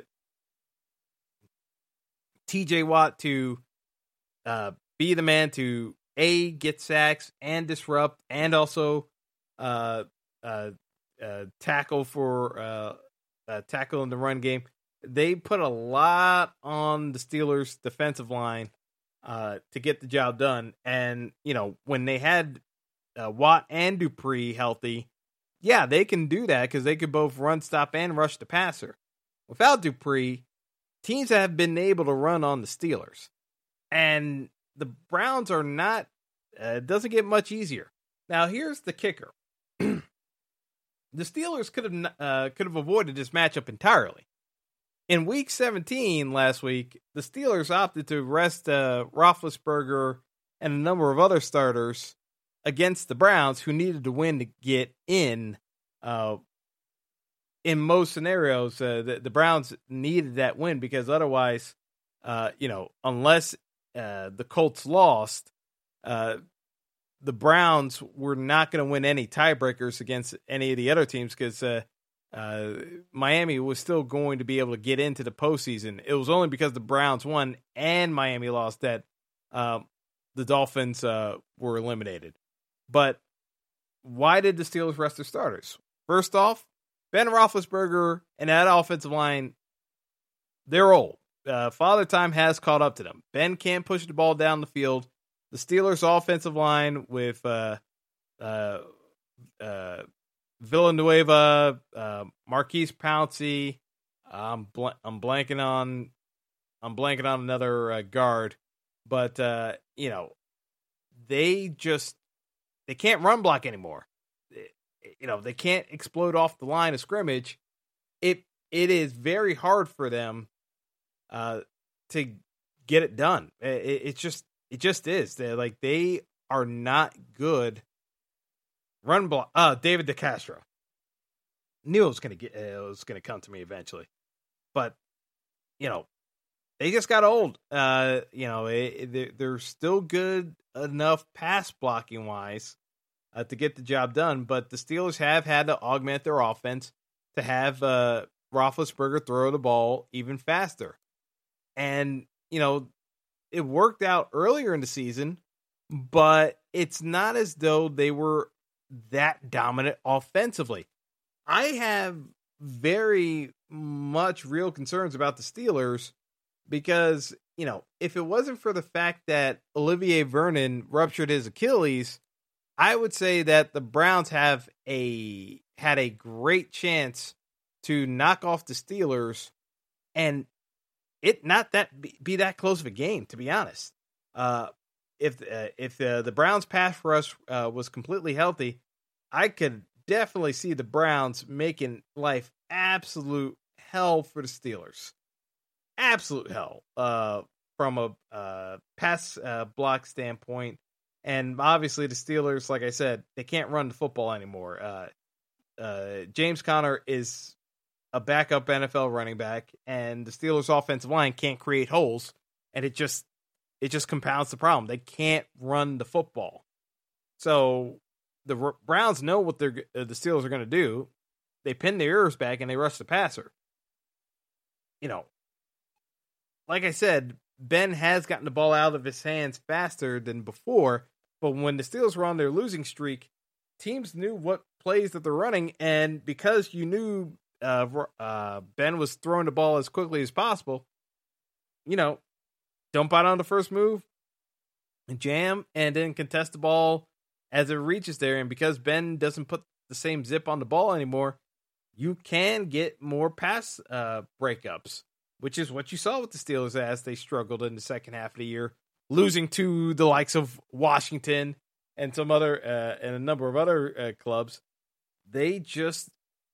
T J Watt to uh, be the man to A, get sacks and disrupt, and also uh, uh, uh, tackle for uh, uh, tackle in the run game. They put a lot on the Steelers' defensive line uh, to get the job done. And, you know, when they had uh, Watt and Dupree healthy, yeah, they can do that because they could both run, stop, and rush the passer. Without Dupree, teams have been able to run on the Steelers. And the Browns are not, uh, it doesn't get much easier. Now, here's the kicker. The Steelers could have uh, could have avoided this matchup entirely. In week seventeen last week, the Steelers opted to rest uh, Roethlisberger and a number of other starters against the Browns, who needed to win to get in. Uh, in most scenarios, uh, the, the Browns needed that win because otherwise, uh, you know, unless uh, the Colts lost, uh, the Browns were not going to win any tiebreakers against any of the other teams because uh, uh, Miami was still going to be able to get into the postseason. It was only because the Browns won and Miami lost that uh, the Dolphins uh, were eliminated. But why did the Steelers rest their starters? First off, Ben Roethlisberger and that offensive line, they're old. Uh, Father Time has caught up to them. Ben can't push the ball down the field. The Steelers' offensive line with uh, uh, uh, Villanueva, uh, Marquise Pouncey, I'm bl- I'm blanking on I'm blanking on another uh, guard, but uh, you know, they just they can't run block anymore. You know, they can't explode off the line of scrimmage. It it is very hard for them uh, to get it done. It, it's just it just is. They're like they are not good run block. Uh, David DeCastro. Knew it was gonna get. It was gonna come to me eventually, but you know, they just got old. Uh, you know, it, it, they're still good enough pass blocking wise uh, to get the job done, but the Steelers have had to augment their offense to have uh, Roethlisberger throw the ball even faster, and you know, it worked out earlier in the season, but it's not as though they were that dominant offensively. I have very much real concerns about the Steelers because, you know, if it wasn't for the fact that Olivier Vernon ruptured his Achilles, I would say that the Browns have a had a great chance to knock off the Steelers and it not that be, be that close of a game, to be honest. Uh, if uh, if uh, the Browns pass rush uh, was completely healthy, I could definitely see the Browns making life absolute hell for the Steelers. Absolute hell uh, from a uh, pass uh, block standpoint. And obviously the Steelers, like I said, they can't run the football anymore. Uh, uh, James Conner is a backup N F L running back, and the Steelers' offensive line can't create holes, and it just it just compounds the problem. They can't run the football. So the R- Browns know what they're uh, the Steelers are going to do. They pin their ears back and they rush the passer. You know, like I said, Ben has gotten the ball out of his hands faster than before, but when the Steelers were on their losing streak, teams knew what plays that they're running, and because you knew uh, uh, Ben was throwing the ball as quickly as possible, you know, don't bite on the first move, and jam, and then contest the ball as it reaches there. And because Ben doesn't put the same zip on the ball anymore, you can get more pass uh, breakups, which is what you saw with the Steelers as they struggled in the second half of the year, losing to the likes of Washington and some other uh, and a number of other uh, clubs. They just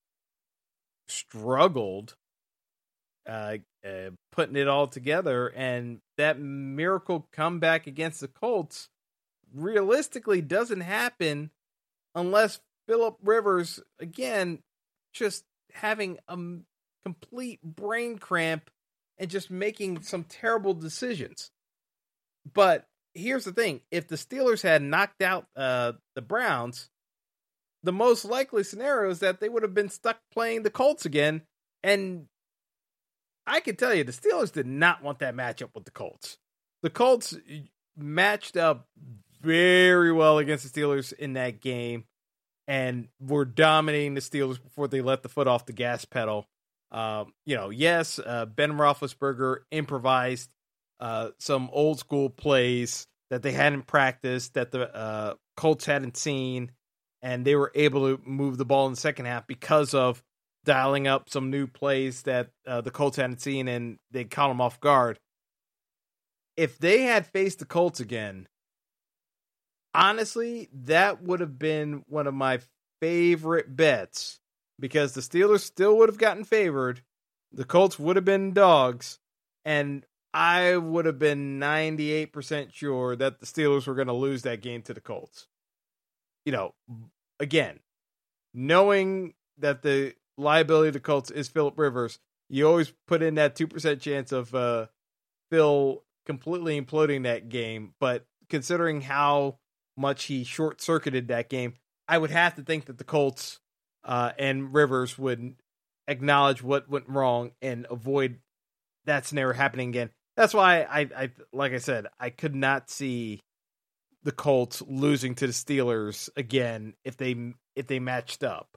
struggled uh, uh, putting it all together, and that miracle comeback against the Colts realistically doesn't happen unless Phillip Rivers, again, just having a complete brain cramp and just making some terrible decisions. But here's the thing. If the Steelers had knocked out uh, the Browns, the most likely scenario is that they would have been stuck playing the Colts again. And I can tell you, the Steelers did not want that matchup with the Colts. The Colts matched up very well against the Steelers in that game and were dominating the Steelers before they let the foot off the gas pedal. Um, you know, yes, uh, Ben Roethlisberger improvised uh, some old school plays that they hadn't practiced, that the uh, Colts hadn't seen, and they were able to move the ball in the second half because of dialing up some new plays that uh, the Colts hadn't seen, and they caught them off guard. If they had faced the Colts again, honestly, that would have been one of my favorite bets, because the Steelers still would have gotten favored, the Colts would have been dogs, and I would have been ninety-eight percent sure that the Steelers were going to lose that game to the Colts. You know, again, knowing that the liability of the Colts is Phillip Rivers, you always put in that two percent chance of uh, Phil completely imploding that game, but considering how much he short-circuited that game, I would have to think that the Colts uh, and Rivers would acknowledge what went wrong and avoid that scenario happening again. That's why I, I, like I said, I could not see the Colts losing to the Steelers again if they if they matched up.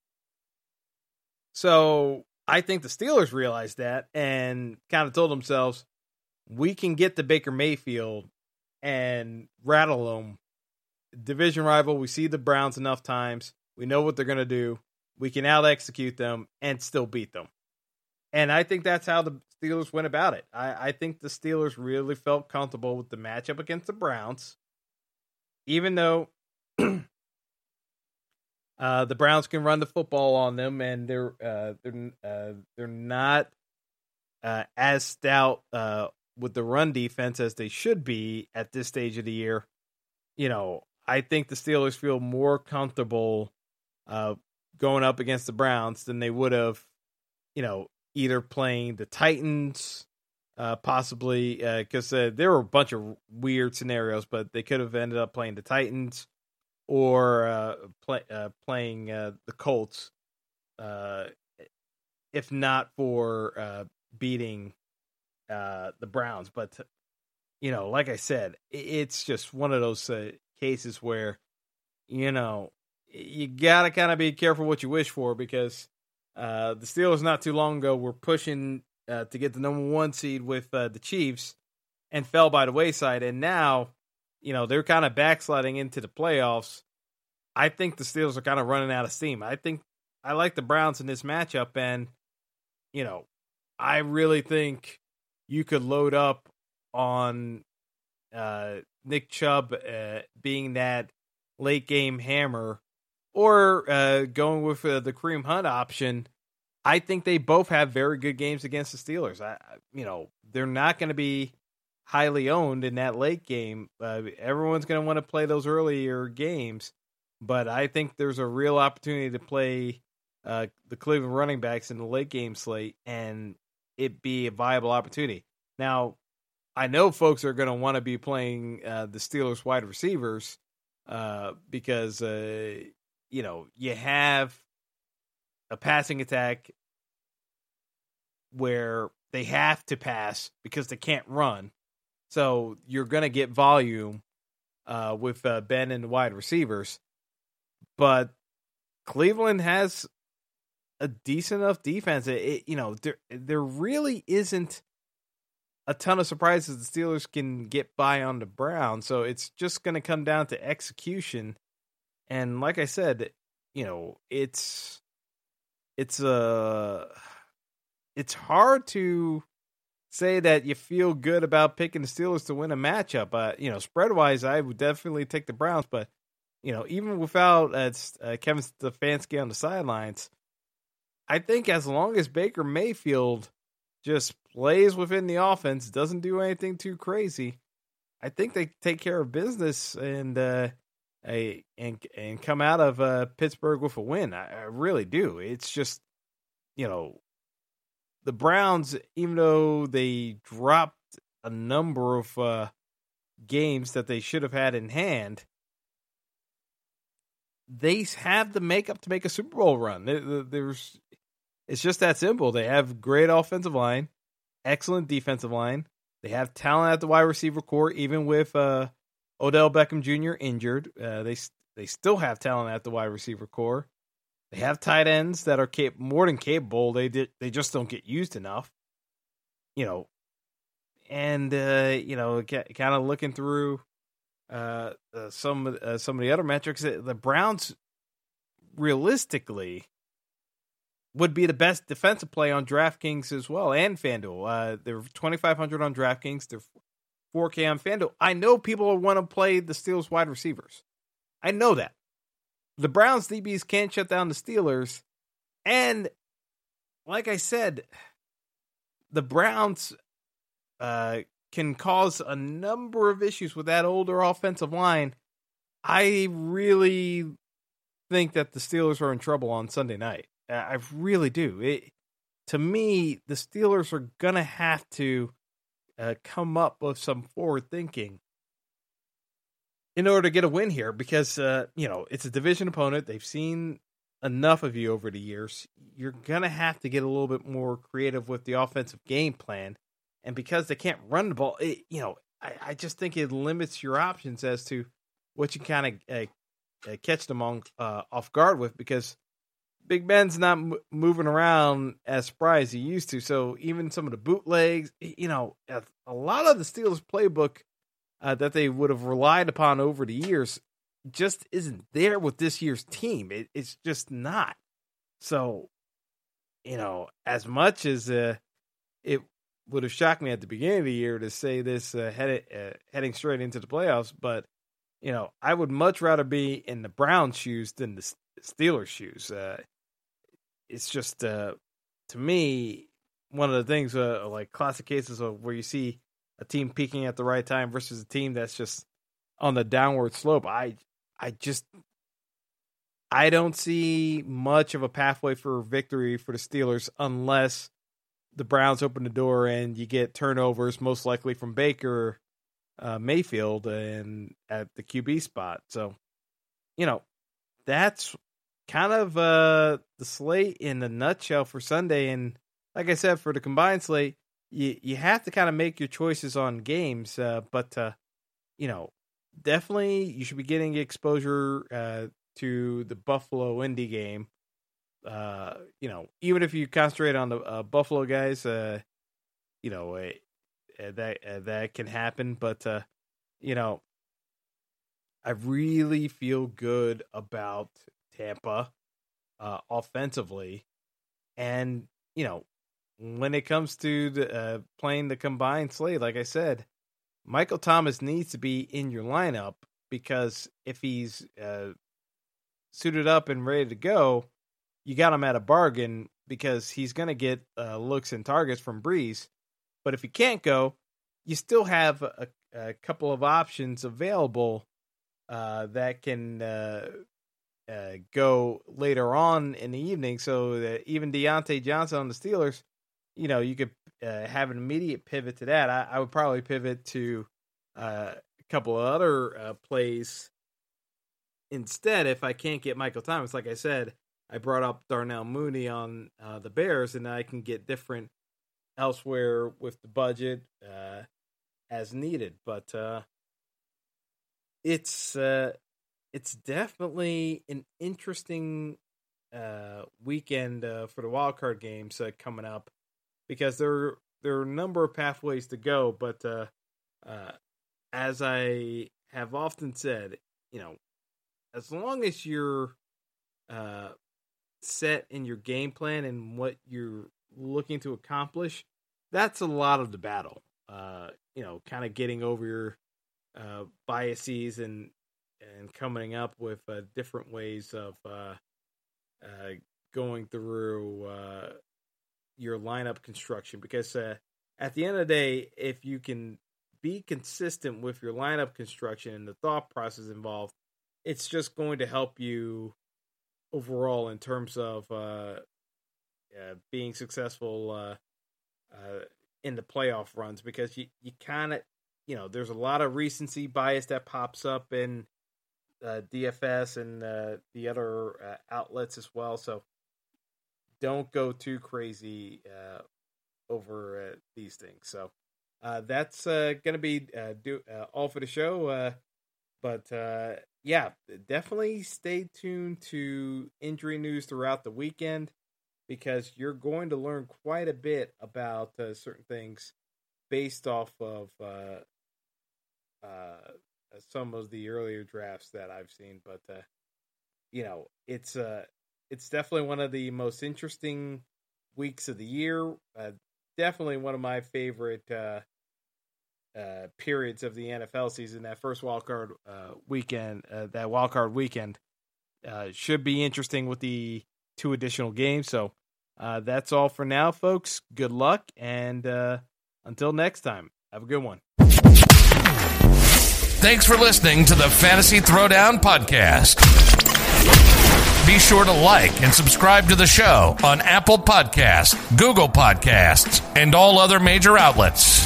So I think the Steelers realized that and kind of told themselves, we can get to Baker Mayfield and rattle them. Division rival, we see the Browns enough times. We know what they're going to do. We can out-execute them and still beat them. And I think that's how the Steelers went about it. I, I think the Steelers really felt comfortable with the matchup against the Browns, even though uh, the Browns can run the football on them, and they're uh, they're uh, they're not uh, as stout uh, with the run defense as they should be at this stage of the year. You know, I think the Steelers feel more comfortable uh, going up against the Browns than they would have, you know, either playing the Titans, uh, possibly, because uh, uh, there were a bunch of weird scenarios, but they could have ended up playing the Titans or uh, play, uh, playing uh, the Colts, uh, if not for uh, beating uh, the Browns. But, you know, like I said, it's just one of those uh, cases where, you know, you got to kind of be careful what you wish for, because Uh, the Steelers not too long ago were pushing uh, to get the number one seed with uh, the Chiefs and fell by the wayside. And now, you know, they're kind of backsliding into the playoffs. I think the Steelers are kind of running out of steam. I think I like the Browns in this matchup. And, you know, I really think you could load up on uh, Nick Chubb uh, being that late game hammer, or uh, going with uh, the Kareem Hunt option. I think they both have very good games against the Steelers. I, you know, they're not going to be highly owned in that late game. Uh, everyone's going to want to play those earlier games, but I think there's a real opportunity to play uh, the Cleveland running backs in the late game slate and it be a viable opportunity. Now, I know folks are going to want to be playing uh, the Steelers wide receivers uh, because, uh, you know, you have a passing attack where they have to pass because they can't run. So you're going to get volume uh, with uh, Ben and the wide receivers. But Cleveland has a decent enough defense. It, it, you know, there, there really isn't a ton of surprises the Steelers can get by on the Browns. So it's just going to come down to execution. And like I said, you know, it's it's uh, it's hard to say that you feel good about picking the Steelers to win a matchup. Uh, you know, spread wise, I would definitely take the Browns, but you know, even without uh, uh, Kevin Stefanski on the sidelines, I think as long as Baker Mayfield just plays within the offense, doesn't do anything too crazy, I think they take care of business and uh, a and and come out of uh, Pittsburgh with a win. I, I really do. It's just, you know, the Browns, even though they dropped a number of uh, games that they should have had in hand, they have the makeup to make a Super Bowl run. There's, it's just that simple. They have great offensive line, excellent defensive line. They have talent at the wide receiver core, even with uh, Odell Beckham Junior injured. Uh, they they still have talent at the wide receiver core. They have tight ends that are cap- more than capable. They did, they just don't get used enough, you know. And uh, you know, kind of looking through uh, uh, some uh, some of the other metrics, the Browns realistically would be the best defensive play on DraftKings as well, and FanDuel. Uh, they're twenty-five hundred on DraftKings. They're four K on FanDuel. I know people want to play the Steelers wide receivers. I know that. The Browns D Bs can't shut down the Steelers. And like I said, the Browns uh, can cause a number of issues with that older offensive line. I really think that the Steelers are in trouble on Sunday night. I really do. It, to me, the Steelers are going to have to uh, come up with some forward thinking in order to get a win here because, uh, you know, it's a division opponent. They've seen enough of you over the years. You're going to have to get a little bit more creative with the offensive game plan. And because they can't run the ball, it, you know, I, I just think it limits your options as to what you kind of uh, uh, catch them on uh, off guard with because Big Ben's not m- moving around as spry as he used to. So even some of the bootlegs, you know, a lot of the Steelers playbook uh, that they would have relied upon over the years just isn't there with this year's team. It, it's just not. So, you know, as much as uh, it would have shocked me at the beginning of the year to say this uh, head, uh, heading straight into the playoffs, but, you know, I would much rather be in the Browns' shoes than the Steelers' shoes. Uh, it's just, uh, to me, one of the things, uh, like classic cases of where you see a team peaking at the right time versus a team that's just on the downward slope. I, I just, I don't see much of a pathway for victory for the Steelers unless the Browns open the door and you get turnovers, most likely from Baker uh, Mayfield and at the Q B spot. So, you know, that's kind of uh, the slate in a nutshell for Sunday. And like I said, for the combined slate, you, you have to kind of make your choices on games. Uh, but, uh, you know, definitely you should be getting exposure uh, to the Buffalo Indy game. Uh, you know, even if you concentrate on the uh, Buffalo guys, uh, you know, uh, that uh, that can happen. But, uh, you know, I really feel good about Tampa uh, offensively. And, you know, when it comes to the, uh, playing the combined slate, like I said, Michael Thomas needs to be in your lineup because if he's uh, suited up and ready to go, you got him at a bargain because he's going to get uh, looks and targets from Breeze. But if he can't go, you still have a, a couple of options available uh, that can uh, uh, go later on in the evening. So that even Deontay Johnson on the Steelers, you know, you could uh, have an immediate pivot to that. I, I would probably pivot to uh, a couple of other uh, plays instead if I can't get Michael Thomas. Like I said, I brought up Darnell Mooney on uh, the Bears, and I can get different elsewhere with the budget uh, as needed. But uh, it's uh, it's definitely an interesting uh, weekend uh, for the wildcard games uh, coming up because there there are a number of pathways to go. But uh, uh, as I have often said, you know, as long as you're uh, set in your game plan and what you're looking to accomplish, that's a lot of the battle. Uh, you know, kind of getting over your uh, biases and and coming up with uh, different ways of uh, uh, going through uh, your lineup construction. Because uh, at the end of the day, if you can be consistent with your lineup construction and the thought process involved, it's just going to help you overall in terms of uh, uh, being successful uh, uh, in the playoff runs, because you, you kind of, you know, there's a lot of recency bias that pops up in uh, D F S and uh, the other uh, outlets as well. So don't go too crazy uh, over uh, these things. So uh, that's uh, going to be uh, do uh, all for the show. Uh, but uh, yeah, definitely stay tuned to injury news throughout the weekend, because you're going to learn quite a bit about uh, certain things based off of uh, uh, some of the earlier drafts that I've seen. But, uh, you know, it's uh, it's definitely one of the most interesting weeks of the year. Uh, definitely one of my favorite uh, uh, periods of the N F L season. That first wildcard uh, weekend, uh, that wildcard weekend uh, should be interesting with the two additional games. So uh, that's all for now, folks. Good luck, and uh, until next time, have a good one. Thanks for listening to the Fantasy Throwdown Podcast. Be sure to like and subscribe to the show on Apple Podcasts, Google Podcasts, and all other major outlets.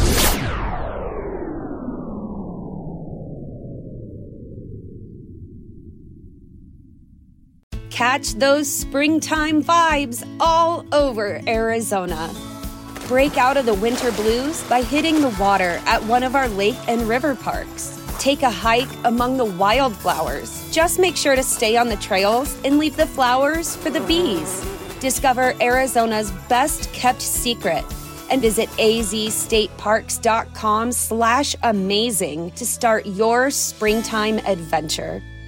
Catch those springtime vibes all over Arizona. Break out of the winter blues by hitting the water at one of our lake and river parks. Take a hike among the wildflowers. Just make sure to stay on the trails and leave the flowers for the bees. Discover Arizona's best-kept secret and visit azstateparks.com slash amazing to start your springtime adventure.